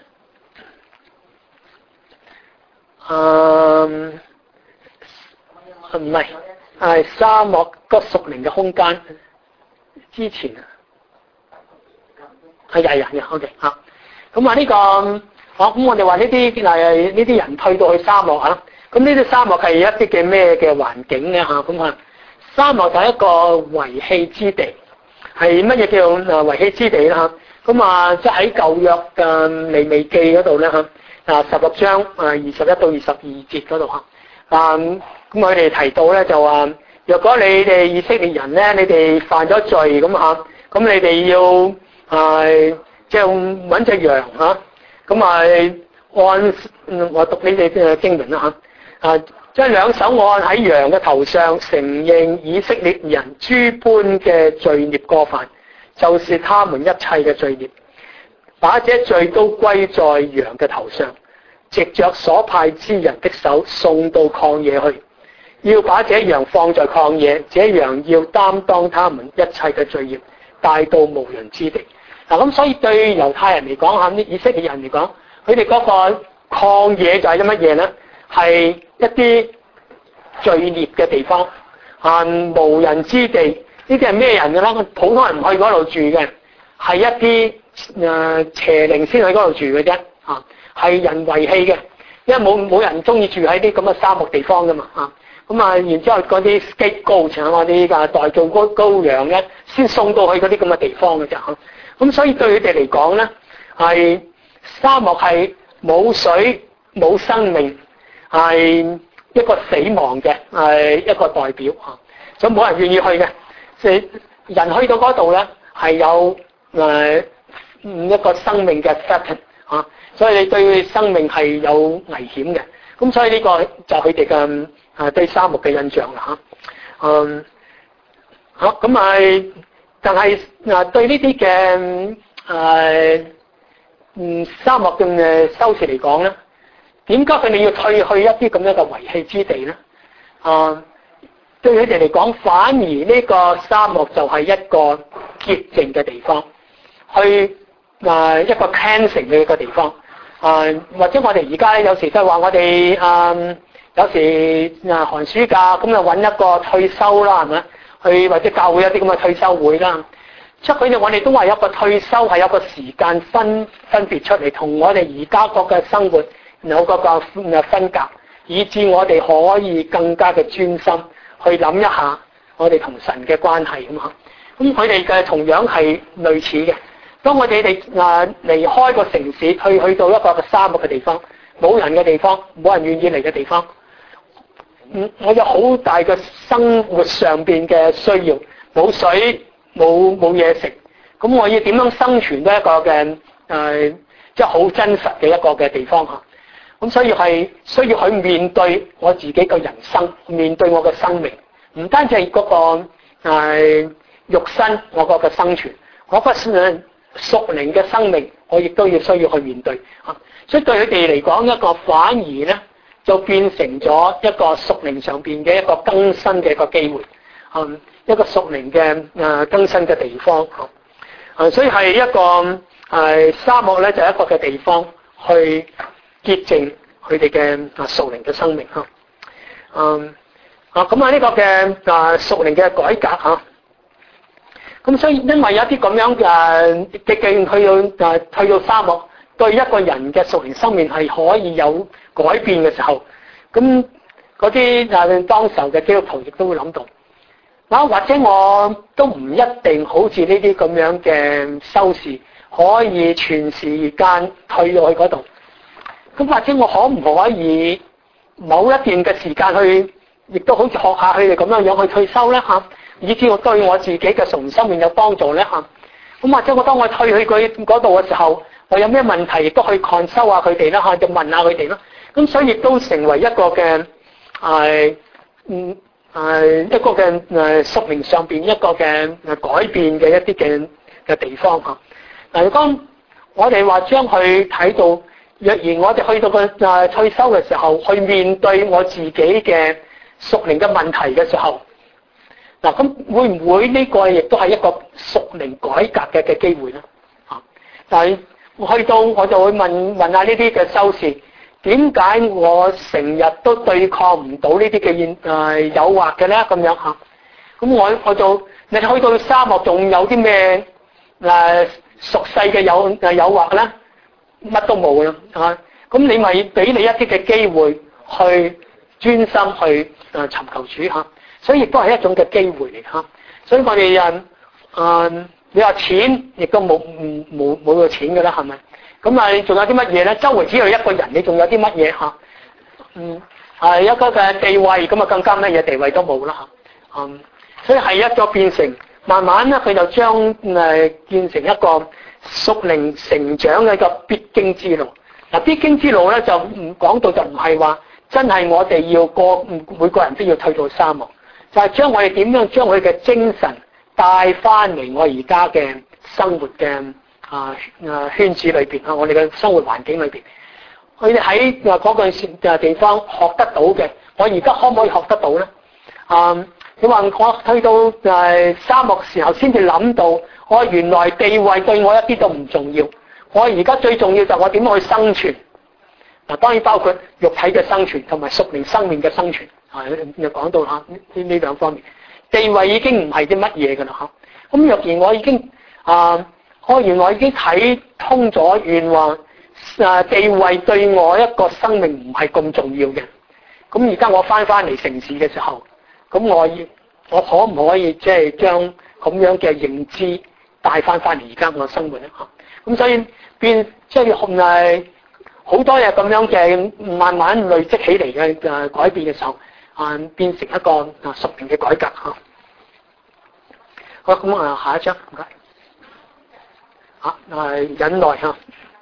嗯，唔係。係沙漠個屬靈嘅空間之前啊，係人嘅 OK 嚇。咁啊呢個好，咁我哋話呢啲誒呢啲人退到去沙漠啊，咁呢啲沙漠係一啲嘅咩嘅環境咧嚇？咁啊沙漠就係一個遺棄之地，係乜嘢叫誒遺棄之地啦嚇？咁啊即係喺舊約嘅利未記嗰度咧嚇，啊十六章誒二十一到二十二節嗰度嚇。啊，咁佢哋提到咧就話，若果你哋以色列人咧，你哋犯咗罪咁嚇，咁你哋要係即係揾隻羊嚇，咁啊按我讀呢啲嘅經文啦嚇，啊將兩手按喺羊嘅頭上，承認以色列人諸般嘅罪孽過犯，就是他們一切嘅罪孽，把這罪都歸在羊嘅頭上。藉着所派之人的手送到曠野去，要把這羊放在曠野，這羊要擔當他們一切嘅罪孽，帶到無人之地。嗱，咁所以對猶太人嚟講，嚇啲以色列人嚟講，佢哋嗰個曠野就係啲乜嘢咧？ 係一啲罪孽嘅地方，啊無人之地。呢啲係咩人嘅啦？普通人唔去嗰度住嘅，係一啲誒、呃、邪靈先去嗰度住嘅啫。啊，係人遺棄嘅，因為冇冇人中意住喺啲咁嘅沙漠地方噶嘛。啊，咁啊，然之後嗰啲 scapegoat 嗰啲嘅代罪羔羔羊咧，先送到去嗰啲咁嘅地方嘅啫。咁、啊、所以對佢哋嚟講咧，係沙漠係冇水冇生命，係一個死亡嘅係一個代表嚇，所以冇人願意去嘅。即係人去到嗰度咧，係有誒一個生命嘅 threat 嚇，所以你對生命係有危險嘅。咁所以呢個就係佢哋嘅誒對沙漠嘅印象啦嚇。嗯，好咁係，但係嗱對呢啲嘅誒嗯沙漠嘅誒修士嚟講咧，點解佢哋要退去一啲咁樣嘅遺棄之地咧？啊！對佢哋嚟講，反而呢個沙漠就係一個潔淨嘅地方，去啊一個 cleansing 嘅一個地方啊，或者我哋而家有時都係話我哋啊，有時啊寒暑假咁就揾一個退休啦，係咪？去或者教會一啲咁嘅退休會啦，即係佢哋我哋都話有個退休係有個時間分分別出嚟，同我哋而家個嘅生活有個個分隔，以致我哋可以更加嘅專心。去諗一下我哋同神嘅關係咁嚇，咁佢哋嘅同樣係類似嘅。當我哋哋啊離開個城市，去去到一個嘅沙漠嘅地方，冇人嘅地方，冇人願意嚟嘅地方，嗯，我有好大嘅生活上邊嘅需要，冇水，冇冇嘢食，咁我要點樣生存都一個嘅誒，即係好真實嘅一個嘅地方嚇。咁所以係需要去面對我自己嘅人生，面對我嘅生命，唔單止係嗰個誒肉身我個嘅生存，我個屬靈嘅生命，我亦都要需要去面對啊。所以對佢哋嚟講，一個反而咧就變成咗一個屬靈上邊嘅一個更新嘅一個機會，嗯，一個屬靈嘅誒更新嘅地方啊。所以係一個誒沙漠咧，就係一個嘅地方去潔淨佢哋嘅啊屬靈嘅生命嚇，嗯啊咁啊呢個嘅啊屬靈嘅改革嚇，咁所以因為有啲咁樣嘅嘅嘅去到啊去到沙漠，對一個人嘅屬靈生命係可以有改變嘅時候，咁嗰啲啊當時候嘅基督徒亦都會諗到，啊或者我都唔一定好似呢啲咁樣嘅修士可以全時間退到去嗰度。咁或者我可唔可以某一段嘅時間去，亦都好似學下佢哋咁樣樣去退休咧嚇，以至我對我自己嘅屬靈生命有幫助咧嚇。咁或者我當我退去佢嗰度嘅時候，我有咩問題亦都去 consult 下佢哋啦嚇，就問下佢哋啦。咁所以亦都成為一個嘅誒嗯誒一個嘅誒屬靈上邊一個嘅誒改變嘅一啲嘅嘅地方嚇。嗱，如果我哋話將佢睇到。若然我哋去到個誒退休嘅時候，去面對我自己嘅屬靈嘅問題嘅時候，嗱咁會唔會呢個亦都係一個屬靈改革嘅嘅機會咧？啊，但係去到我就會問問下呢啲嘅修士，點解我成日都對抗唔到呢啲嘅現誒誘惑嘅咧？咁樣嚇，咁我我就你去到沙漠仲有啲咩誒屬世嘅誘誒誘惑咧？乜都冇啦，啊！咁你咪俾你一啲嘅機會去專心去誒尋求主嚇，所以亦都係一種嘅機會嚟嚇。所以我哋誒誒，你話錢亦都冇冇冇個錢㗎啦，係咪？咁啊，仲有啲乜嘢咧？周圍只有一個人，你仲有啲乜嘢嚇？嗯，係一個嘅地位，咁啊更加乜嘢地位都冇啦嚇。嗯，所以係一個變成，慢慢咧佢就將誒變成一個屬靈成長嘅一個必經之路。嗱，必經之路咧就唔講到就唔係話真係我哋要過每個人都要退到沙漠，就係將我哋點樣將佢嘅精神帶翻嚟我而家嘅生活嘅啊啊圈子裏邊啊，我哋嘅生活環境裏邊，佢哋喺嗰個嘅地方學得到嘅，我而家可唔可以學得到咧？啊，你話我去到誒沙漠時候先至諗到。我原來地位對我一啲都唔重要，我而家最重要就係我點樣去生存。 嗱，當然包括肉體嘅生存同埋屬靈生命嘅生存，啊，又講到嚇呢呢兩方面，地位已經唔係啲乜嘢㗎啦嚇。咁若然我已經啊，我原來已經睇通咗，原來啊地位對我一個生命唔係咁重要嘅。咁而家我翻翻嚟城市嘅時候，咁我我可唔可以即係將咁樣嘅認知帶翻翻嚟而家我嘅生活咧嚇？咁所以變即係誒。好多嘢咁樣嘅慢慢累積起嚟嘅誒改變嘅時候，啊變成一個啊屬靈嘅改革嚇。好，咁啊下一張唔該。啊，係忍耐嚇。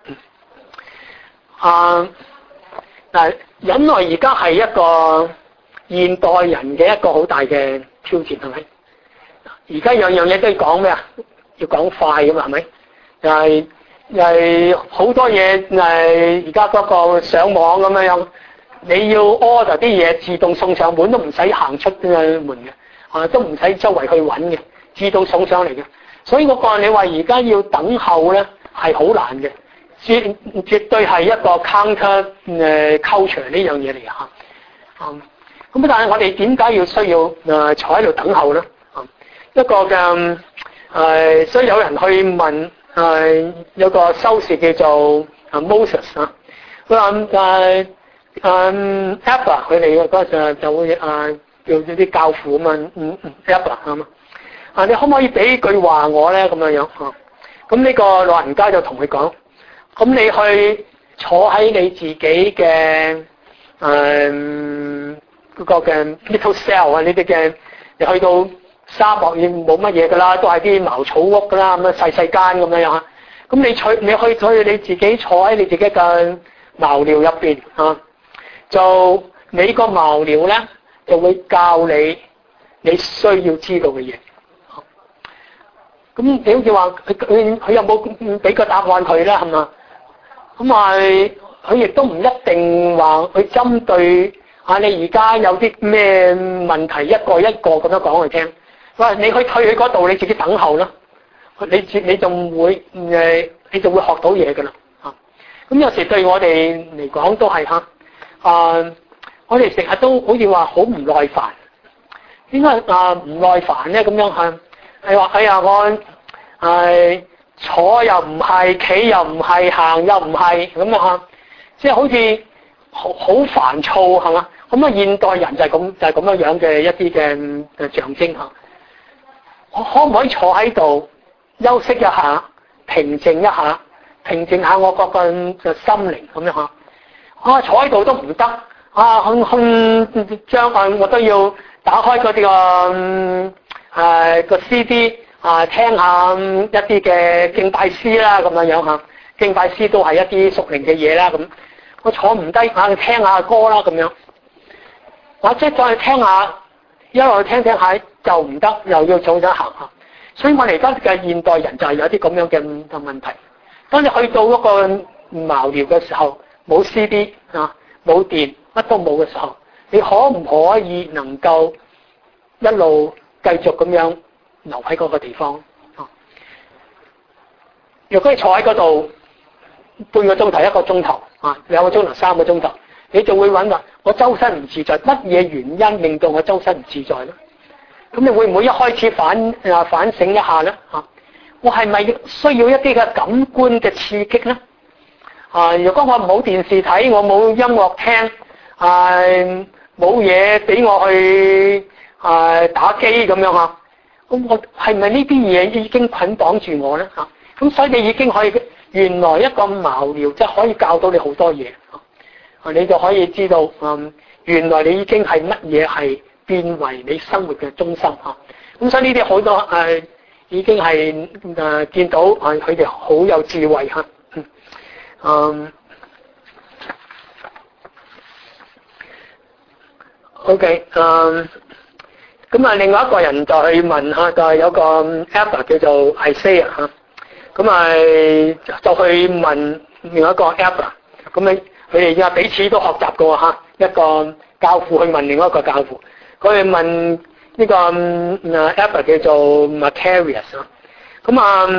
啊，嗱忍耐而家係一個現代人嘅一個好大嘅挑戰係咪？而家樣樣嘢都要講咩啊？要講快㗎嘛係咪？就係。又係好多嘢誒，而家嗰個上網咁樣樣，你要 order 啲嘢自動送上門都唔使行出嘅門嘅，啊都唔使周圍去揾嘅，自動送上嚟嘅。所以嗰個你話而家要等候咧係好難嘅，絕絕對係一個 counter 誒 culture 呢樣嘢嚟嚇。嗯，咁但係我哋點解要需要誒坐喺度等候咧？啊，一個嘅誒，所以有人去問。誒、呃、有個修士叫做啊 Moses 啊，佢話誒誒 Abba 佢哋嗰陣就會啊叫咗啲教父咁啊，嗯嗯 Abba 啊嘛，啊你可唔可以俾句話我咧咁樣樣啊？咁呢個老人家就同佢講，咁你去坐喺你自己嘅誒嗰個嘅 little cell 啊呢啲嘅，你去到。沙漠已經冇乜嘢噶啦，都係啲茅草屋噶啦，咁樣細細間咁樣樣。咁你去，你去去你自己坐喺你自己嘅茅寮入邊啊，就你個茅寮咧就會教你你需要知道嘅嘢。咁你好似話佢佢佢有冇俾個答案佢咧？係嘛？咁啊，佢亦都唔一定話去針對啊你而家有啲咩問題一個一個咁樣講佢聽。喂，你去退去嗰度，你自己等候啦。你自你就會誒，你就會學到嘢噶啦。嚇，咁有時對我哋嚟講都係嚇。啊，我哋成日都好似話好唔耐煩。點解啊唔耐煩咧？咁樣嚇係話哎呀，我係坐又唔係，企又唔係，行又唔係咁啊嚇，即係好似好好煩躁係嘛？咁啊，現代人就係咁就係咁樣樣嘅一啲嘅嘅象徵嚇。我可唔可以坐喺度休息一下，平靜一下，平靜下我個個嘅心靈咁樣嚇？啊，坐喺度都唔得，啊，空空將啊我都要打開嗰啲個誒個 C D 啊，聽下一啲嘅敬拜詩啦，咁樣樣嚇。敬拜詩都係一啲屬靈嘅嘢啦，咁我坐唔低啊，聽下歌啦，咁樣，或者再去聽下。一路聽聽下就唔得，又要早咗行下，所以我哋而家嘅現代人就係有啲咁樣嘅嘅問題。當你去到嗰個茅寮嘅時候，冇 C D 啊，冇電，乜都冇嘅時候，你可唔可以能夠一路繼續咁樣留喺嗰個地方？啊，如果你坐喺嗰度半個鐘頭、一個鐘頭啊，兩個鐘頭、三個鐘頭。你就會揾話我周身唔自在，乜嘢原因令到我周身唔自在咧？咁你會唔會一開始反啊反省一下咧？啊，我係咪需要一啲嘅感官嘅刺激咧？啊，如果我冇電視睇，我冇音樂聽，啊冇嘢俾我去啊打機咁樣嚇，咁我係咪呢啲嘢已經捆綁住我咧？嚇，咁所以你已經可以原來一個茅寮即係可以教到你好多嘢。你就可以知道，嗯，原來你已經係乜嘢係變為你生活嘅中心嚇。咁所以呢啲好多誒、呃、已經係誒、呃、見到係佢哋好有智慧嚇。嗯。OK，嗯，咁啊，另外一個人就去問下，就係、是、有個 Abba 叫做 Isaiah 嚇。咁啊，就去問另外一個 Abba， 咁你。佢哋而家彼此都學習過嚇，一個教父去問另外一個教父，佢哋問呢個 Abba 叫做 Macarius 咁啊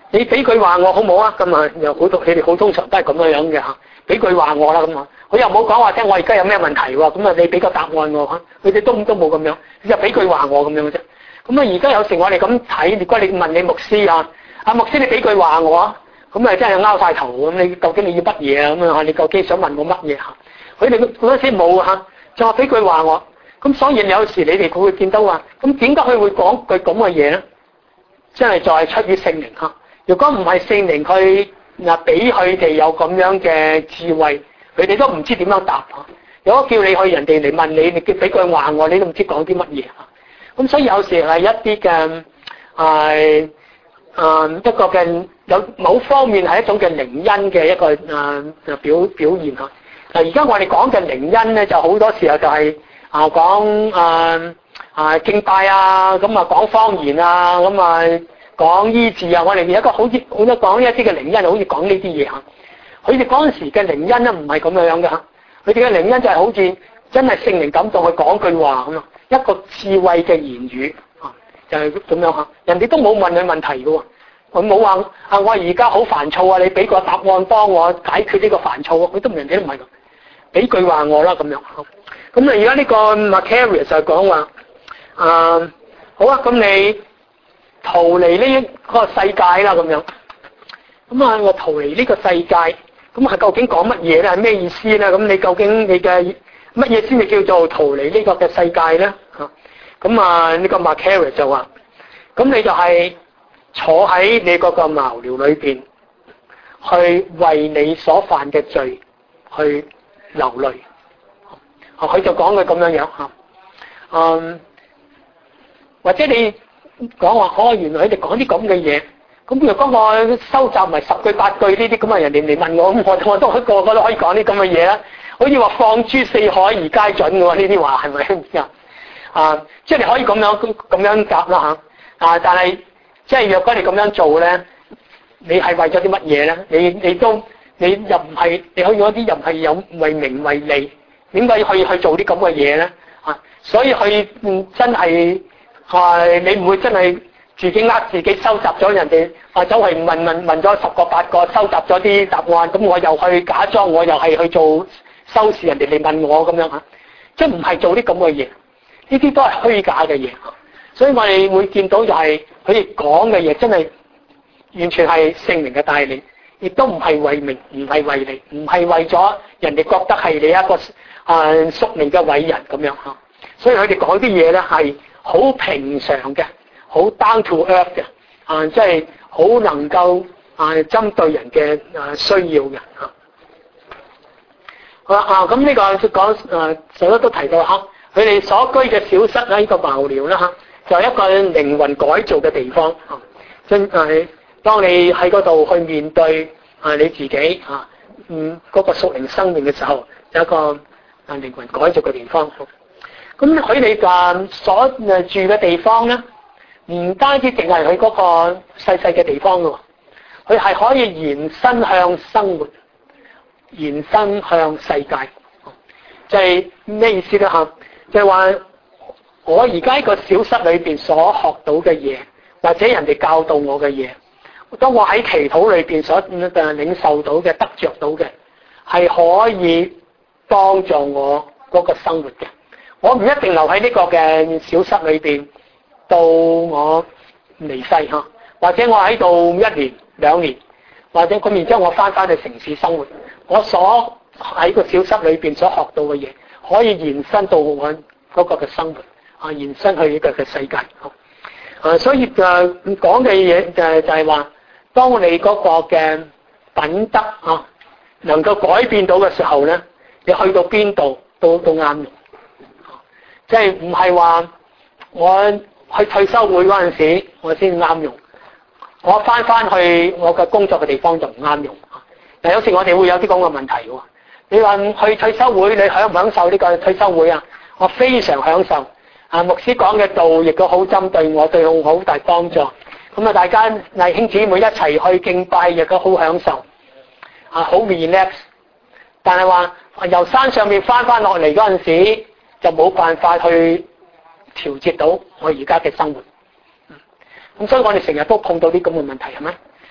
你俾句話我好唔好啊？咁啊，又好多你哋好通常都係咁樣樣嘅嚇，俾句話我啦咁啊，佢又冇講話聽我而家有咩問題喎，咁啊你俾個答案我嚇，佢哋都都冇咁樣，你就俾句話我咁樣嘅啫。咁啊而家有時我哋咁睇，如果你問你牧師啊，阿牧師你俾句話我啊，咁啊真係拗晒頭咁，你究竟你要乜嘢啊？咁啊你究竟想問我乜嘢嚇？佢哋嗰陣時冇嚇，就話俾句話我。咁所以有時你哋會見到話，咁點解佢會講句咁嘅嘢咧？真係再出於聖靈嚇。如果唔係聖靈佢嗱俾佢哋有咁樣嘅智慧，佢哋都唔知點樣答嚇。如果叫你去人哋嚟問你，你叫俾句話我，你都唔知講啲乜嘢嚇。咁所以有時係一啲嘅係誒一個嘅有某方面係一種嘅靈恩嘅一個誒、呃、表表現嚇。嗱而家我哋講嘅靈恩咧，就好多時候就係、是。啊講啊啊敬拜啊，咁啊講方言啊，咁啊講醫治啊，我哋有一個好似好多講一啲嘅靈恩，好似講呢啲嘢嚇。佢哋嗰陣時嘅靈恩咧唔係咁樣樣嘅嚇，佢哋嘅靈恩就係好似真係聖靈感動去講句話咁啊，一個智慧嘅言語啊，就係咁樣嚇。人哋都冇問佢問題嘅喎，佢冇話啊我而家好煩躁啊，你俾個答案幫我解決呢個煩躁啊，佢都人哋都唔係咁，俾句話我啦咁樣。咁啊！而家呢個 Macarius 就講話，啊好啊！咁你逃離呢個世界啦，咁樣。咁啊，我逃離呢個世界，咁係究竟講乜嘢咧？係咩意思咧？咁你究竟你嘅乜嘢先至叫做逃離呢個嘅世界咧？嚇！咁啊，呢個 Macarius 就話，咁你就係坐喺你嗰個茅寮裏邊，去為你所犯嘅罪去流淚。佢就講佢咁樣樣嚇，嗯，或者你講話，哦，原來佢哋講啲咁嘅嘢，咁如果我收集埋十句八句呢啲咁啊，人哋嚟問我，咁我我都個個都可以講啲咁嘅嘢啦。好似話放諸四海而皆準嘅喎，呢啲話係咪啊？啊，即係你可以咁樣咁樣答啦嚇，啊，但係即係若果你咁樣做咧，你係為咗啲乜嘢咧？你你都你又唔係，你可以嗰啲又唔係有為名為利。點解可以去做啲咁嘅嘢咧？啊，所以佢嗯真係係、啊、你唔會真係自己呃自己收集咗人哋啊，走去問問問咗十個八個，收集咗啲答案，咁我又去假裝我又係去做收視人哋嚟問我咁樣嚇，即係唔係做啲咁嘅嘢？呢啲都係虛假嘅嘢。所以我哋會見到就係佢哋講嘅嘢真係完全係聖靈嘅帶領，亦都唔係為名，唔係為利，唔係為咗人哋覺得係你一個。啊，屬靈嘅偉人咁樣嚇，所以佢哋講啲嘢咧係好平常嘅，好 down to earth 嘅，啊，即係好能夠啊針對人嘅啊需要嘅嚇。好啦啊，咁呢個講啊，上一都提到嚇，佢哋所居嘅小室喺呢個茅寮啦嚇，就係一個靈魂改造嘅地方啊，真係當你喺嗰度去面對啊你自己啊，嗯嗰個屬靈生命嘅時候，有一個。啊！靈魂改造嘅地方，咁佢哋啊所住嘅地方咧，唔單止淨係佢嗰個細細嘅地方嘅，佢係可以延伸向生活，延伸向世界。就係、是、咩意思咧？嚇，就係、是、話我而家喺個小室裏邊所學到嘅嘢，或者人哋教導我嘅嘢，當我喺祈禱裏邊所誒領受到嘅、得着到嘅，係可以幫助我嗰個生活嘅，我唔一定留喺呢個嘅小室裏邊到我離世嚇，或者我喺度一年兩年，或者咁然之後我翻返去城市生活，我所喺個小室裏邊所學到嘅嘢，可以延伸到我嗰個嘅生活啊，延伸去呢個嘅世界啊，所以就講嘅嘢就係就係話，當你嗰個嘅品德啊能夠改變到嘅時候咧。你去到邊度都都啱用，即係唔係話我去退休會嗰陣時我先啱用，我翻翻去我嘅工作嘅地方就唔啱用。嗱，有時我哋會有啲咁嘅問題喎。你話去退休會，你享唔享受呢個退休會啊？我非常享受。啊，牧師講嘅道亦都好針對我，對我好大幫助。咁啊，大家弟兄姊妹一齊去敬拜亦都好享受，啊，好 relax。但係話由山上面翻翻落嚟嗰陣時，就冇辦法去調節到我而家嘅生活。咁所以我哋成日都碰到啲咁嘅問題，係咪？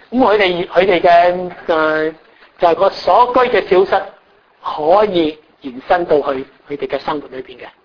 咁佢哋佢哋嘅誒就係個所居嘅小失可以延伸到去佢哋嘅生活裏邊嘅。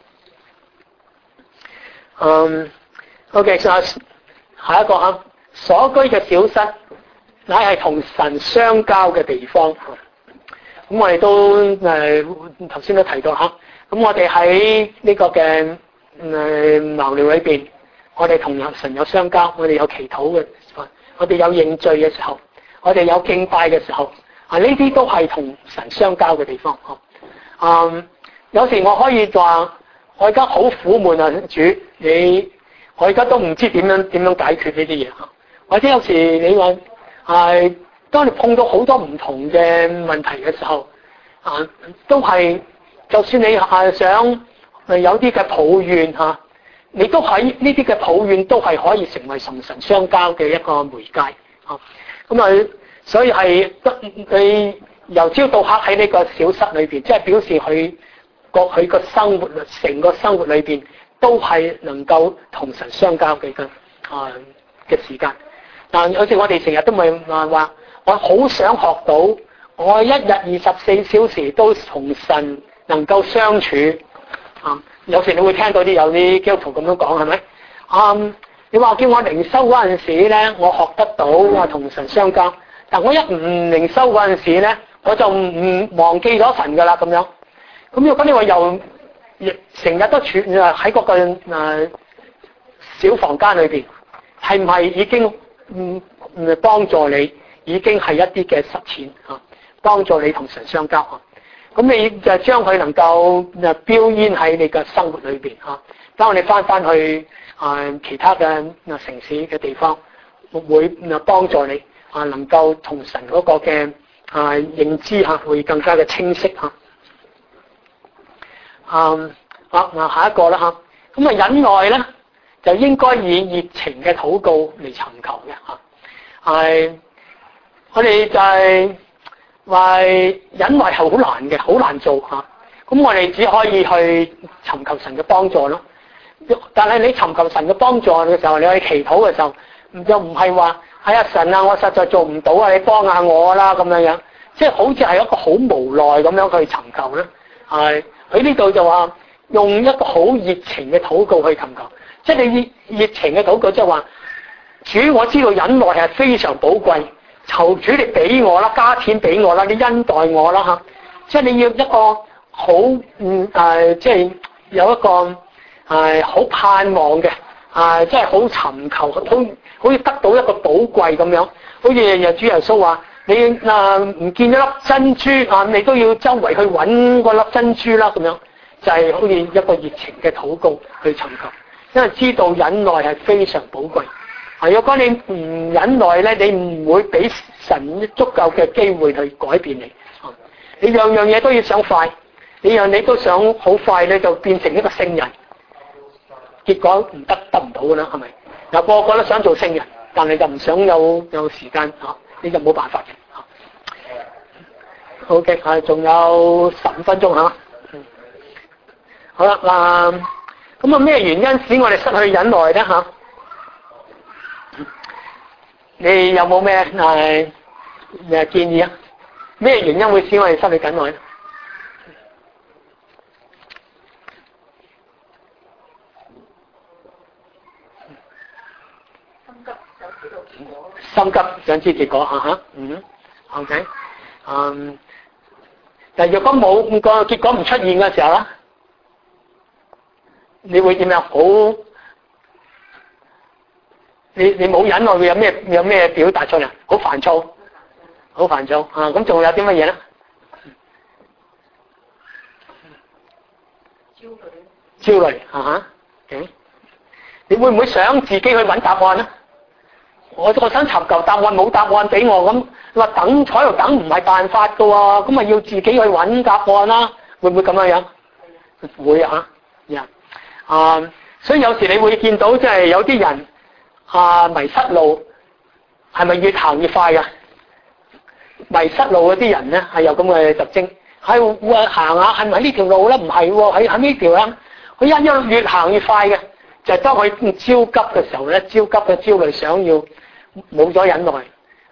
嗯 ，OK， 下下一個啊，所居嘅小失乃係同神相交嘅地方。咁我哋都誒頭先都提到嚇，咁我哋喺呢個嘅誒茅寮裏邊，我哋同神有相交，我哋有祈禱嘅，我哋有認罪嘅時候，我哋有敬拜嘅時候，啊呢啲都係同神相交嘅地方。嗯，有時我可以話，我而家好苦悶啊，主你，我而家都唔知點樣點樣解決呢啲嘢嚇，或者有時你話係。當你碰到好多唔同嘅問題嘅時候，啊，都係就算你係想有啲嘅抱怨嚇，你都喺呢啲嘅抱怨都係可以成為同神相交嘅一個媒介啊。咁啊，所以係得你由朝到黑喺呢個小室裏邊，即係表示佢個佢個生活成個生活裏邊都係能夠同神相交嘅嘅啊嘅時間。但有時我哋成日都咪話話。我好想學到，我一日二十四小時都同神能夠相處。啊，有時你會聽到啲有啲基督徒咁樣講，係咪？啊，你話叫我靈修嗰陣時咧，我學得到我同神相交，但我一唔靈修嗰陣時咧，我就唔忘記咗神噶啦咁樣。咁如果你話又成日都處喺嗰個誒小房間裏邊，係唔係已經唔唔幫助你？已經係一啲嘅實踐嚇，幫助你同神相交嚇。咁你就將佢能夠誒標煙喺你嘅生活裏邊嚇。當你翻翻去啊其他嘅城市嘅地方，會誒幫助你啊能夠同神嗰個嘅啊認知嚇會更加嘅清晰嚇。啊啊嗱下一個啦嚇，咁啊忍耐咧就應該以熱情嘅禱告嚟尋求嘅嚇，係。我哋就係話忍耐係好難嘅，好難做嚇。咁我哋只可以去尋求神嘅幫助咯。但係你尋求神嘅幫助嘅時候，你去祈禱嘅時候，就唔係話係啊神啊，我實在做唔到啊，你幫下我啦咁樣樣。即係好似係一個好無奈咁樣去尋求咧。係喺呢度就話用一個好熱情嘅禱告去尋求，即係你熱情嘅禱告，即係話主，我知道忍耐係非常寶貴。求主你俾我啦，加錢俾我啦，你恩待我啦嚇，即係你要一個好嗯誒，即係有一個誒好、呃、盼望嘅啊，即係好尋求，好好似得到一個寶貴咁樣，好似日主耶穌話你啊唔見咗粒珍珠啊，你都要周圍去揾嗰粒珍珠啦咁樣，就係、是、好似一個熱情嘅禱告去尋求，因為知道忍耐係非常寶貴。係，如果你唔忍耐咧，你唔會俾神足夠嘅機會去改變你。你樣樣嘢都要想快，你樣你都想好快咧就變成一個聖人，結果唔得得唔到㗎啦，係咪？嗱，個個都想做聖人，但係就唔想有有時間嚇，你就冇辦法嘅嚇。好嘅，係仲有十五分鐘嚇。嗯，好啦，嗱，咁啊咩原因使我哋失去忍耐咧嚇？你有冇咩誒誒建議啊？咩原因會使我哋失去忍耐咧？心急想知結果嚇嚇，嗯 ，OK，嗯，但係若果冇個結果唔出現嘅時候咧，你會點樣？好？你你冇忍耐會有咩有咩表達出嚟？好煩躁，好煩躁啊！咁仲有啲乜嘢咧？焦慮，焦慮啊嚇，okay. 你會唔會想自己去揾答案咧？我我想尋求答案，冇答案俾我咁，你話等坐喺度等唔係辦法噶喎，咁啊要自己去揾答案啦，會唔會咁樣樣？會啊，呀啊，所以有時你會見到即係有啲人。啊！迷失路係咪越行越快㗎？迷失路嗰啲人咧係有咁嘅特徵，係會行下係咪呢條路咧？唔係喎，喺喺呢條啦。佢一一越行越快嘅，就係、是、當佢焦急嘅時候咧，焦急嘅焦慮想要冇咗忍耐，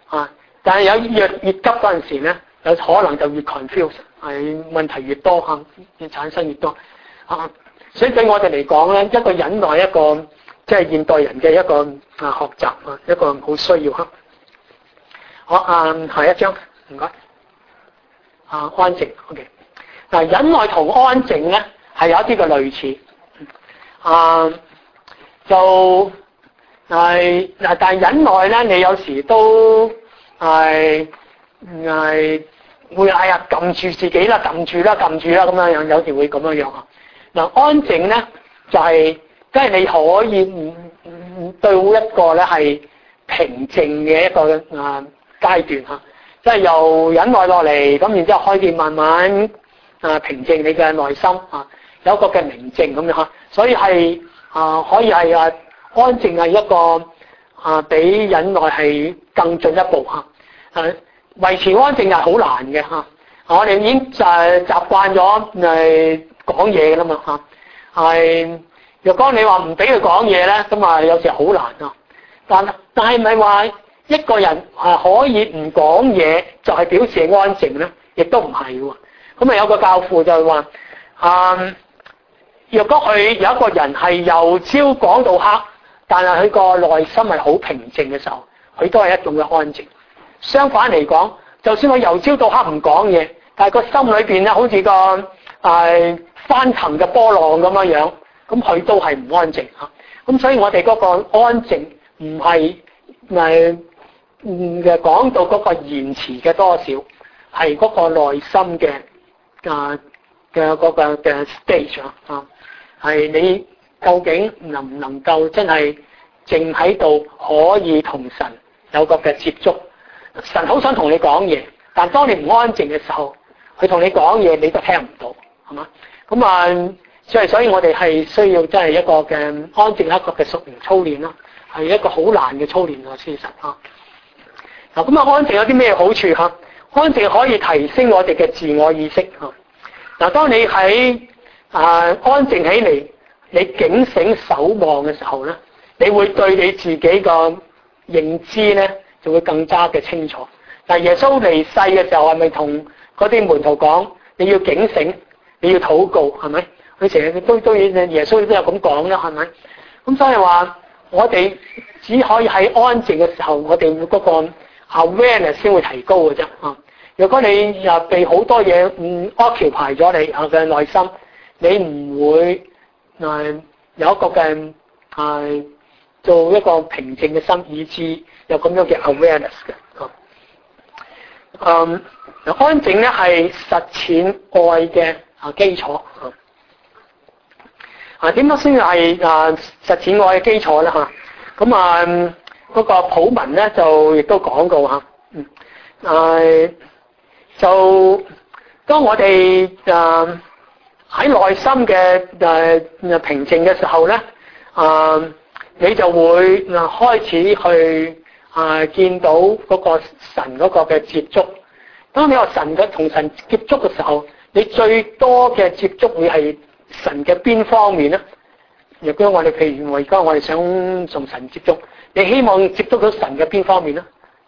啊，但係有越越急嗰陣時咧，有可能就越 confuse， 係問題越多嚇，越產生越多啊。所以對我哋嚟講咧，一個忍耐，一個即係現代人嘅一個啊學習啊，一個好需要嚇。好啊，下一張唔該。啊，安靜 ，OK。嗱，忍耐同安靜咧係有一啲嘅類似。啊，就係嗱，但係忍耐咧，你有時都係係會哎呀撳住自己啦，撳住啦，撳住啦咁樣樣，有時會咁樣樣啊。嗱，安靜咧就係即係你可以唔唔到一個咧係平靜嘅一個啊階段嚇，即係由忍耐落嚟，咁然之後開始慢慢啊平靜你嘅內心啊，有一個嘅寧靜咁樣嚇，所以係啊可以係啊安靜係一個啊比忍耐係更進一步嚇，誒維持安靜係好難嘅嚇，我哋已經就係習慣咗誒講嘢㗎啦嘛嚇，係若果你話唔俾佢講嘢咧，咁啊有時好難啊，但但係咪話一個人啊可以唔講嘢就係表示安靜咧？亦都唔係喎。咁啊有個教父就係話啊，若果佢有一個人係由朝講到黑，但係佢個內心係好平靜嘅時候，佢都係一種嘅安靜。相反嚟講，就算佢由朝到黑唔講嘢，但係個心裏邊咧好似個誒、呃、翻騰嘅波浪咁樣樣，咁佢都係唔安靜嚇。咁所以我哋嗰個安靜唔係誒嘅講到嗰個言辭嘅多少，係嗰個內心嘅啊嘅嗰個嘅 stage 啊，係你究竟能唔能夠真係靜喺度可以同神有個嘅接觸？神好想同你講嘢，但當你唔安靜嘅時候，佢同你講嘢你都聽唔到，係嘛？咁啊，所以所以我哋係需要真係一個嘅安靜一個嘅屬靈操練啦，係一個好難嘅操練啊，事實啊。嗱，咁啊安靜有啲咩好處嚇？安靜可以提升我哋嘅自我意識嚇。嗱，當你喺啊安靜起嚟，你警醒守望嘅時候咧，你會對你自己個認知咧就會更加嘅清楚。但耶穌離世嘅時候係咪同嗰啲門徒講你要警醒，你要禱告係咪？佢成日都都耶穌都有咁講啦，係咪？咁所以話我哋只可以喺安靜嘅時候，我哋嗰個 awareness 先會提高嘅啫啊！如果你又被好多嘢嗯 occupy 咗你嘅內心，你唔會誒有一個嘅係做一個平靜嘅心，以致有咁樣嘅 awareness 嘅啊。嗯，安靜咧係實踐愛嘅啊基礎啊。啊，點樣先係啊實踐愛嘅基礎咧嚇？咁啊嗰個普文咧就亦都講過嚇，嗯，誒就當我哋誒喺內心嘅誒平靜嘅時候咧，啊你就會啊開始去啊見到嗰個神嗰個嘅接觸。當你有神嘅同神接觸嘅時候，你最多嘅接觸會係神嘅邊方面咧？若果我哋譬如我而家我哋想同神接觸，你希望接觸到神嘅邊方面咧？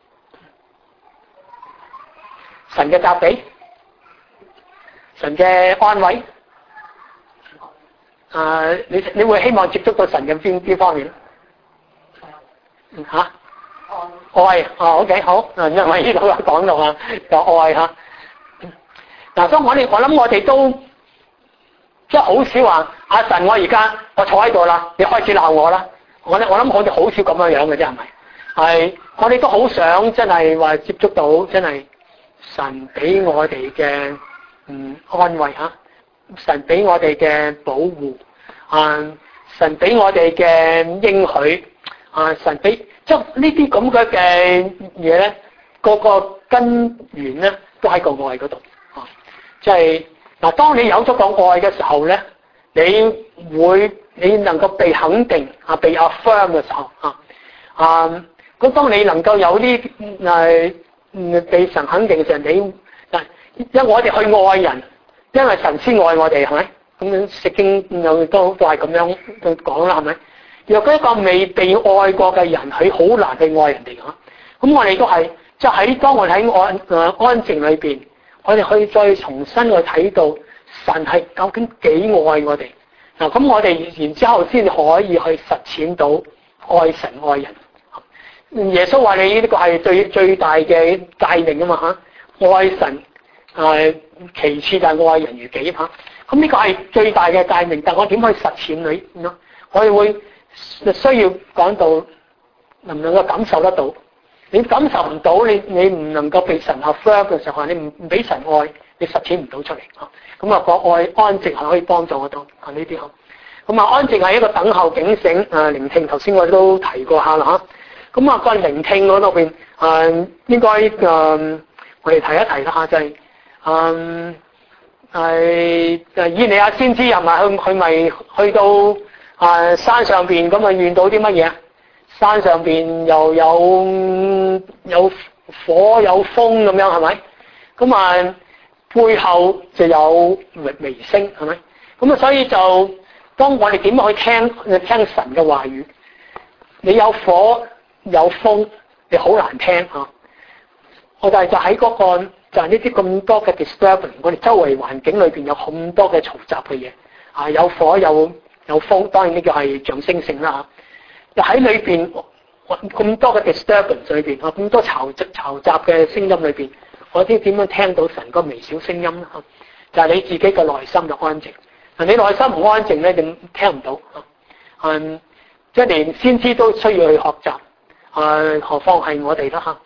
神嘅責備，神嘅安慰，啊，你你會希望接觸到神嘅邊邊方面咧？嗯吓，愛啊 ，OK 好，因為呢度有講到啊，就愛吓。嗱，所以我哋我諗我哋都即係好少話阿神，我而家我坐喺度啦，你開始鬧我啦。我咧我諗我哋好少咁樣樣嘅啫，係咪？係我哋都好想真係話接觸到真係神俾我哋嘅嗯安慰吓，神俾我哋嘅保護啊，神俾我哋嘅應許啊，神俾即係呢啲咁嘅嘅嘢咧，個個根源咧都喺個愛嗰度啊，即係嗱，當你有咗個愛嘅時候咧，你會你能夠被肯定啊，被 affirm 嘅時候啊啊，咁當你能夠有啲誒嗯被神肯定嘅時候，你嗱，因為我哋去愛人，因為神先愛我哋，係咪？咁樣聖經有都都係咁樣講啦，係咪？若果一個未被愛過嘅人，佢好難去愛人哋嚇。咁我哋都係即係喺當我哋喺安誒安靜裏邊，我哋可以再重新去睇到神係究竟幾愛我哋嗱，咁我哋然之後先可以去實踐到愛神愛人。耶穌話你呢個係最最大嘅誡命啊嘛嚇，愛神誒，其次就係愛人如己嚇。咁呢個係最大嘅誡命，但我點去實踐你咯？我哋會需要講到能唔能夠感受得到？你感受唔到，你你唔能夠被神 affirm 嘅時候，你唔唔俾神愛，你實踐唔到出嚟嚇。咁啊，個愛安靜係可以幫助我到啊呢啲嚇。咁啊，安靜係一個等候警醒啊聆聽。頭先我都提過下啦嚇。咁啊，個聆聽嗰度邊啊應該誒我哋提一提啦嚇，就係嗯係誒以利亞先知又咪佢佢咪去到啊山上邊咁啊遇到啲乜嘢？山上邊又有有火有風咁樣係咪？咁啊背後就有微微聲係咪？咁啊所以就當我哋點樣去聽聽神嘅話語？你有火有風，你好難聽嚇。我哋就喺嗰個就係呢啲咁多嘅 disturbance， 我哋周圍環境裏邊有咁多嘅嘈雜嘅嘢啊，有火有有風，當然呢個係象徵性啦嚇。就喺裏邊咁多嘅 disturbance 裏邊，咁多嘈嘈雜嘅聲音裏邊，我哋點樣聽到神個微小聲音咧？就係、是、你自己嘅內心就安靜。嗱，你內心唔安靜咧，就聽唔到。嗯，即係連先知都需要去學習，啊，何況係我哋啦嚇。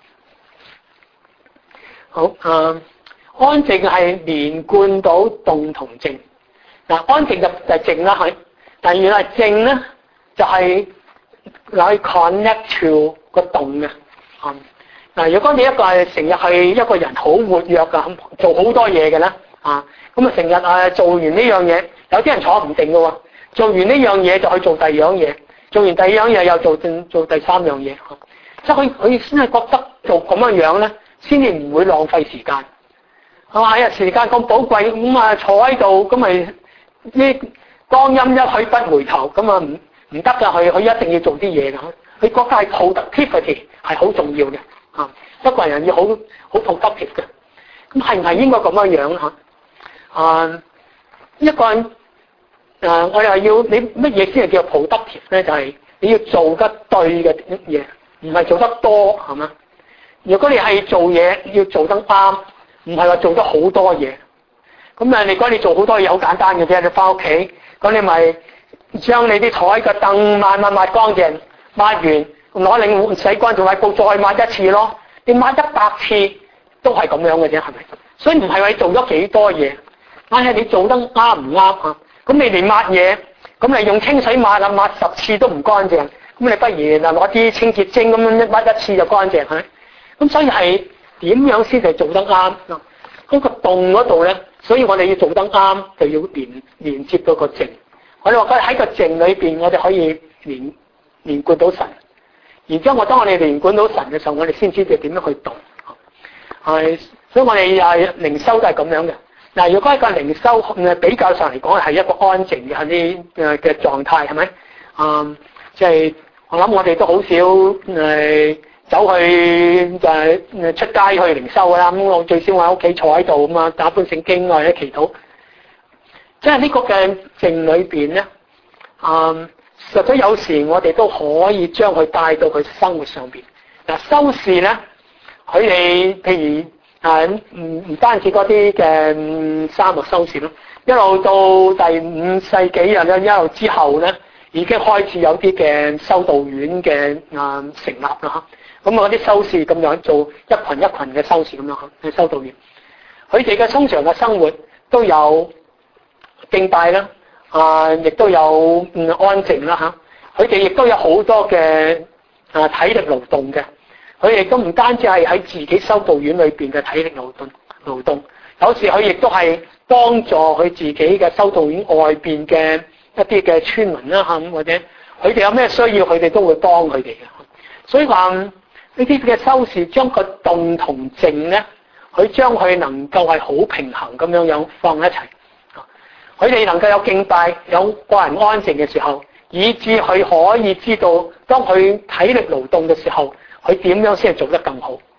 好，啊，安靜係連貫到動同靜。嗱，安靜就就係靜啦，係。但原來靜咧就係、是。嚟 connect to 個動嘅，啊嗱，如果你一個係成日係一個人好活躍㗎，做好多嘢嘅咧，啊咁啊成日啊做完呢樣嘢，有啲人坐唔定嘅喎，做完呢樣嘢就去做第二樣嘢，做完第二樣嘢又做正做第三樣嘢，啊、即係佢佢先係覺得做咁樣樣咧，先至唔會浪費時間，係嘛？呀時間咁寶貴，咁啊坐喺度，咁咪呢光陰一去不回頭，咁啊唔。唔得㗎，佢佢一定要做啲嘢㗎，佢覺得係 productivity 係好重要嘅，啊，一個人要好好 productive 嘅，咁係唔係應該咁樣樣嚇？啊，一個人啊，我哋係要你乜嘢先係叫 productive 咧？就係、是、你要做得對嘅嘢，唔係做得多係嘛？如果你係做嘢要做得啱，唔係話做得好多嘢，咁啊，如果你做好多嘢好簡單嘅啫，你翻屋企咁你咪。將你啲台嘅凳抹抹抹乾淨，抹完攞領洗乾淨塊布再抹一次咯。你抹一百次都係咁樣嘅啫，係咪？所以唔係話你做咗幾多嘢，但係你做得啱唔啱啊？咁你連抹嘢，咁你用清水抹啊抹十次都唔乾淨，咁你不如嗱攞啲清潔精咁樣一抹一次就乾淨，係咪？咁所以係點樣先係做得啱啊？嗰個動嗰度咧，所以我哋要做得啱，就要連連接到個靜。我哋話喺個靜裏邊，我哋可以連連貫到神。然之後，我當我哋連貫到神嘅時候，我哋先知道點樣去動。係，所以我哋誒靈修都係咁樣嘅。嗱，如果一個靈修誒比較上嚟講係一個安靜嘅啲誒嘅狀態，係咪？啊，即係我諗我哋都好少誒走去就係誒出街去靈修㗎啦。咁我最少我喺屋企坐喺度咁啊，打本聖經或者祈禱。即係呢個嘅靜裏邊咧，嗯，實際有時我哋都可以將佢帶到佢生活上邊。嗱，修士咧，佢哋譬如啊，唔唔單止嗰啲嘅沙漠修士咯，一路到第五世紀啊，一路之後咧，已經開始有啲嘅修道院嘅啊成立啦嚇。咁啊，嗰啲修士咁樣做一群一群嘅修士咁樣去修道院，佢哋嘅通常嘅生活都有。敬拜啦，啊，亦都有嗯安靜啦嚇。佢哋亦都有好多嘅啊體力勞動嘅。佢哋都唔單止係喺自己修道院裏邊嘅體力勞動勞動，有時佢亦都係幫助佢自己嘅修道院外邊嘅一啲嘅村民啦嚇，或者佢哋有咩需要，佢哋都會幫佢哋嘅。所以話呢啲嘅修士將個動同靜咧，佢將佢能夠係好平衡咁樣樣放一齊。佢哋能夠有敬拜，有個人安靜嘅時候，以致佢可以知道，當佢體力勞動嘅時候，佢點樣先係做得更好。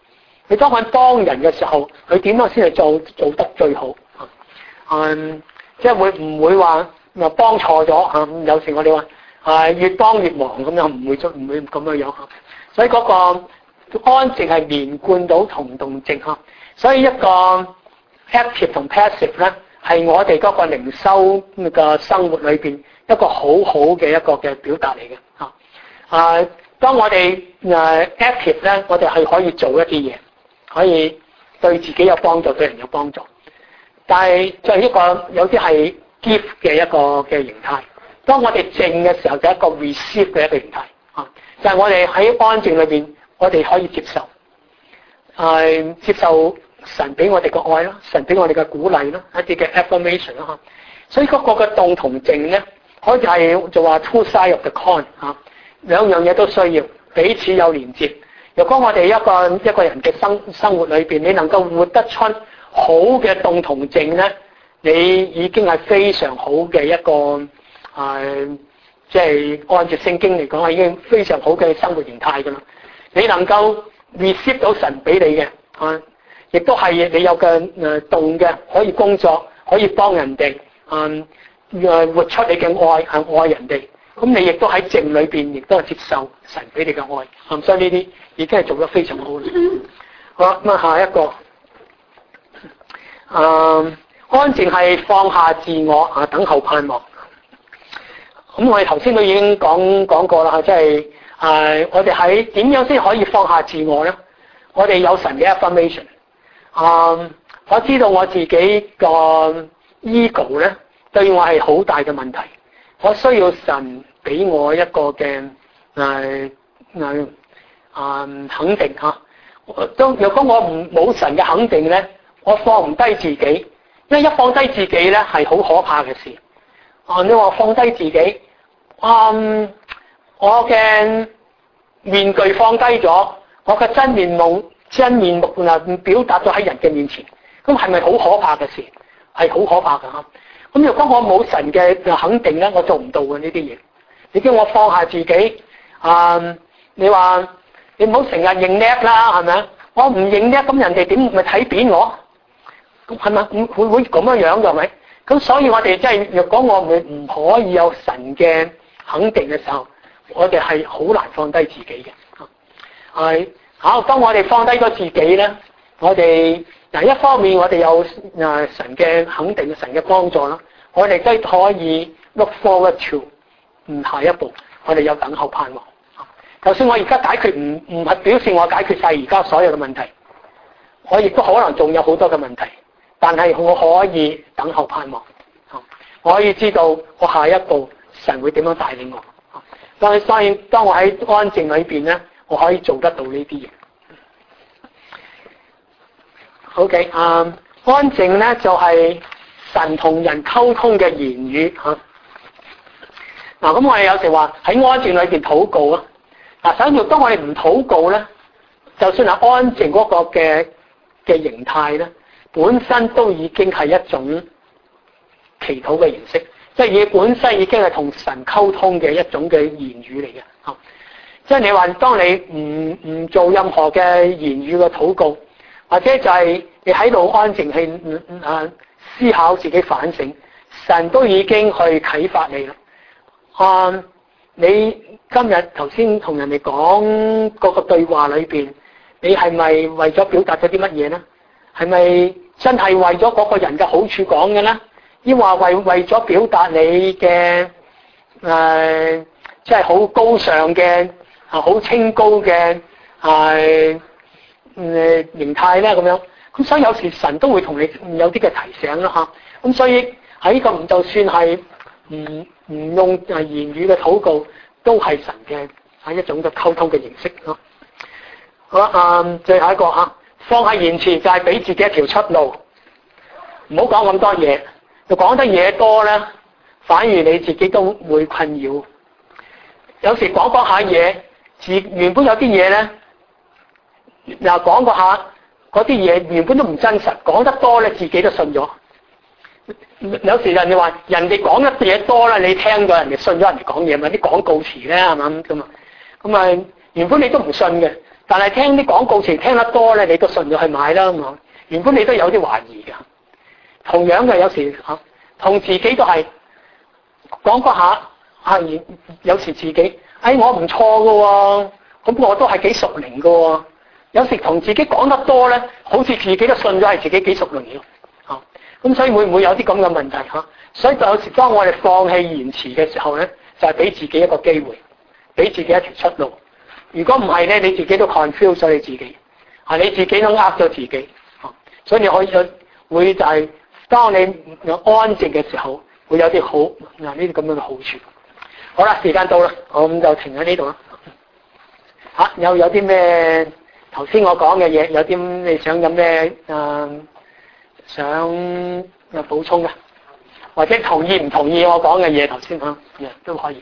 佢當佢幫人嘅時候，佢點樣先係做做得最好？嗯，即係會唔會話又幫錯咗啊？有時我哋話係越幫越忙咁樣，唔會出唔會咁樣樣。所以嗰個安靜係連貫到同動靜嚇。所以一個 active 同 passive 咧，係我哋嗰個靈修嘅生活裏邊一個好好嘅一個嘅表達嚟嘅嚇。啊，當我哋誒 active 咧，我哋係可以做一啲嘢，可以對自己有幫助，對人有幫助。但係就係一個有啲係 give 嘅一個嘅形態。當我哋靜嘅時候，就係一個 receive 嘅一個形態啊，就係我哋喺安靜裏邊，我哋可以接受，誒接受神俾我哋嘅愛啦，神俾我哋嘅鼓勵啦，一啲嘅 affirmation 啦嚇。所以嗰個嘅動同靜咧，可以係就話 two side of the coin 嚇，兩樣嘢都需要彼此有連接。如果我哋一個一個人嘅生生活裏邊，你能夠活得出好嘅動同靜咧，你已經係非常好嘅一個誒，即、呃、係、就是、按照聖經嚟講係已經非常好嘅生活形態㗎啦。你能夠 receive 到神俾你嘅啊，亦都係你有嘅誒動嘅，可以工作，可以幫人哋，嗯誒活出你嘅愛，係愛人哋。咁你亦都喺靜裏邊，亦都係接受神俾你嘅愛。咁所以呢啲已經係做得非常好啦。好，咁啊下一個。Uh, 安靜係放下自我啊，等候盼望。咁我哋頭先都已經講講過啦，即係誒，我哋喺點樣先可以放下自我咧？我哋有神嘅 affirmation。啊，我知道我自己個 ego 咧，對我係好大嘅問題。我需要神俾我一個嘅誒誒啊肯定嚇。都如果我唔冇神嘅肯定咧，我放唔低自己，因為一放低自己咧係好可怕嘅事。啊，你話放低自己，嗯，我嘅面具放低咗，我嘅真面目真面目啊表達咗喺人嘅面前，咁係咪好可怕嘅事？係好可怕㗎。咁如果我冇神嘅肯定咧，我做唔到嘅呢啲嘢。你叫我放下自己，啊、嗯，你話你唔好成日認叻啦，係咪啊？我唔認叻，咁人哋點咪睇扁我？咁係咪？會會咁樣樣嘅係咪？咁所以我哋即係若果我唔唔可以有神嘅肯定嘅時候，我哋係好難放低自己嘅。係好，當我哋放低咗自己咧，我哋嗱一方面我哋有誒神嘅肯定、神嘅幫助啦，我哋都可以 look forward to 唔下一步，我哋有等候盼望。就算我而家解決唔唔係表示我解決晒而家所有嘅問題，我亦都可能仲有好多嘅問題。但係我可以等候盼望，我可以知道我下一步神會點樣帶領我。但係當然，當我喺安靜裏邊咧，我可以做得到呢啲嘢。OK，啊、uh, 安靜咧就係、是、神同人溝通嘅言語嚇。嗱、啊，咁我哋有時話喺安靜裏邊禱告啊。嗱，首先當我哋唔禱告咧，就算係安靜嗰個嘅嘅形態咧，本身都已經係一種祈禱嘅形式，即係嘢本身已經係同神溝通嘅一種嘅言語嚟嘅。嚇，即係你話當你唔唔做任何嘅言語嘅禱告，或者就係你喺度安靜去啊思考自己反省，神都已經去啟發你啦。啊，你今日頭先同人哋講嗰個對話裏邊，你係咪為咗表達咗啲乜嘢呢？係咪真係為咗嗰個人嘅好處講嘅咧？抑或為為咗表達你嘅誒，即係好高尚嘅啊，好清高嘅誒誒形態咧咁樣？咁所以有時神都會同你有啲嘅提醒啦嚇。咁所以喺呢個唔就算係唔唔用誒言語嘅禱告，都係神嘅係一種嘅溝通嘅形式咯。好啦，啊最後一個嚇。放下言辭就係俾自己一條出路，唔好講咁多嘢。就講得嘢多咧，反而你自己都會困擾。有時講講下嘢，自原本有啲嘢咧，又講過下嗰啲嘢原本都唔真實，講得多咧，自己都信咗。有時人哋話人哋講得嘢多啦，你聽過人哋信咗人哋講嘢，咪啲廣告詞咧係嘛咁啊？咁啊原本你都唔信嘅。 但係聽啲廣告詞聽得多咧，你都順咗去買啦嘛。原本你都有啲懷疑嘅。同樣嘅有時嚇，同自己都係講嗰下嚇，有時自己，哎我唔錯㗎喎，咁我都係幾熟靈㗎喎。有時同自己講得多咧，好似自己都信咗係自己幾熟靈嘅。嚇，咁所以會唔會有啲咁嘅問題嚇？所以就有時當我哋放棄言辭嘅時候咧，就係俾自己一個機會，俾自己一條出路。如果唔係咧，你自己都 confuse 咗你自己，啊你自己都呃咗自己。嚇，所以你可以會就係、是。當你有安靜嘅時候，會有啲好嗱呢啲咁樣嘅好處。好啦，時間到啦，我咁就停喺呢度啦。嚇、啊，有有啲咩頭先我講嘅嘢，有啲你想有咩誒、呃、想有補充嘅，或者同意唔同意我講嘅嘢頭先嚇，都可以。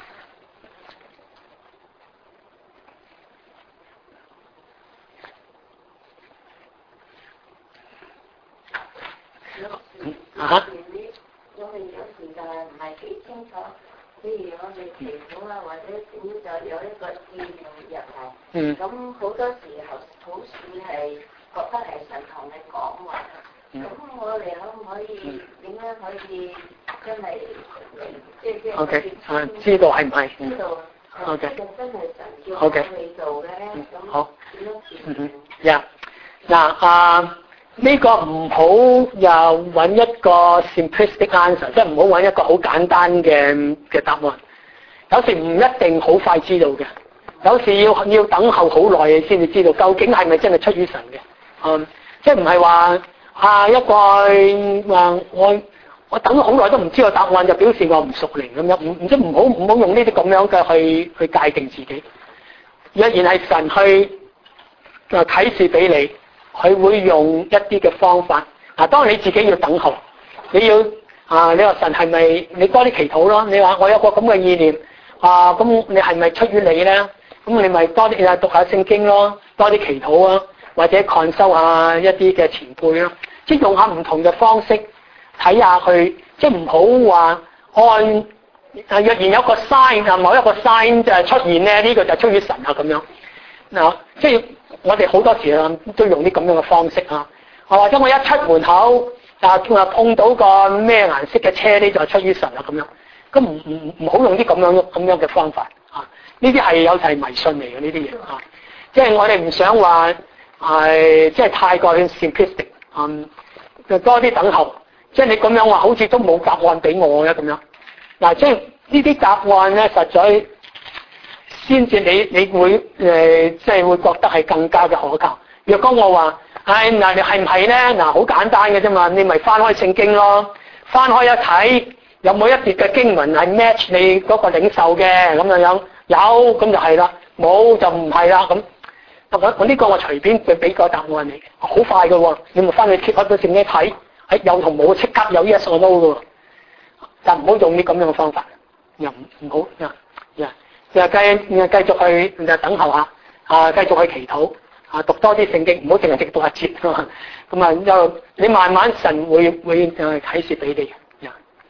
啊！ 我哋有時就係唔係幾清楚，譬如我哋祈禱啊，或者點就有一個意念入嚟。嗯。咁好多時候好似係覺得係神同你講話。咁、嗯、我哋可唔可以點樣、嗯、可以真係即係即係 O K， 啊，知道係唔係？ 知道。 O K。 真係神叫我哋做嘅咧，咁好。 點樣傳？ 嗯哼。呀，嗱啊。呢個唔好又揾一個 simplistic answer，即係唔好揾一個好簡單嘅嘅答案。有時唔一定好快知道嘅，有時要要等候好耐你先至知道究竟係咪真係出於神嘅。嗯，即係唔係話啊一個話我我等咗好耐都唔知個答案，就表示我唔屬靈咁樣。唔唔即唔好唔好用呢啲咁樣嘅去去界定自己。若然係神去啊啟示俾你。佢會用一啲嘅方法，嗱，當然你自己要等候，你要啊，你話神係咪你多啲祈禱咯？你話我有個咁嘅意念啊，咁你係咪出於你咧？咁你咪多啲啊讀下聖經咯，多啲祈禱啊，或者 consult 下一啲嘅前輩咯，即係用下唔同嘅方式睇下佢，即係唔好話按啊，若然有個 sign 啊，某一個 sign 就係出現咧，呢個就出於神啊咁樣嗱，即係。我哋好多時啊都用啲咁樣嘅方式啊，或者我一出門口啊碰到個咩顏色嘅車呢，就出於神啊咁樣，咁唔唔唔好用啲咁樣咁樣嘅方法啊！呢啲係有係迷信嚟嘅呢啲嘢啊，即係我哋唔想話係即係太過 simplistic 啊，就多啲等候，即係你咁樣話好似都冇答案俾我嘅咁樣嗱，即係呢啲答案咧實在。先至你你會誒，即、呃、係會覺得係更加嘅可靠。若果我話，唉、哎、嗱，你係唔係咧？嗱，好簡單嘅啫嘛，你咪翻開聖經咯，翻開一睇，有冇一節嘅經文係 match 你嗰個領受嘅咁樣樣？有，咁就係啦；冇就唔係啦。咁我我呢個我隨便佢俾個答案你，好快嘅喎，你咪翻去貼開到聖經睇，喺有同冇即刻有 yes or no 嘅喎，就唔好用啲咁樣嘅方法，又唔唔好呀呀。就繼繼續去就等候下，啊繼續去祈禱，啊讀多啲聖經，唔好淨係直讀一節，咁啊又你慢慢神會會誒啟示俾你嘅。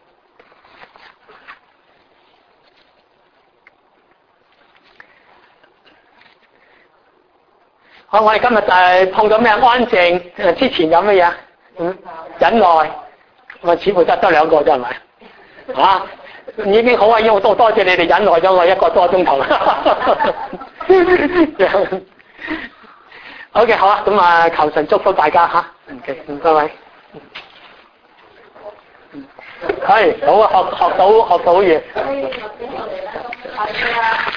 好，我哋今日就係碰到咩安靜？誒之前有乜嘢？嗯，忍耐，我似乎得得兩個啫，係咪？啊？已經好啊！因為我多多謝你哋忍耐咗我一個多鐘頭。好嘅，好啊，咁啊，求神祝福大家吓。OK，唔該位。係，好啊，學學到學到嘢。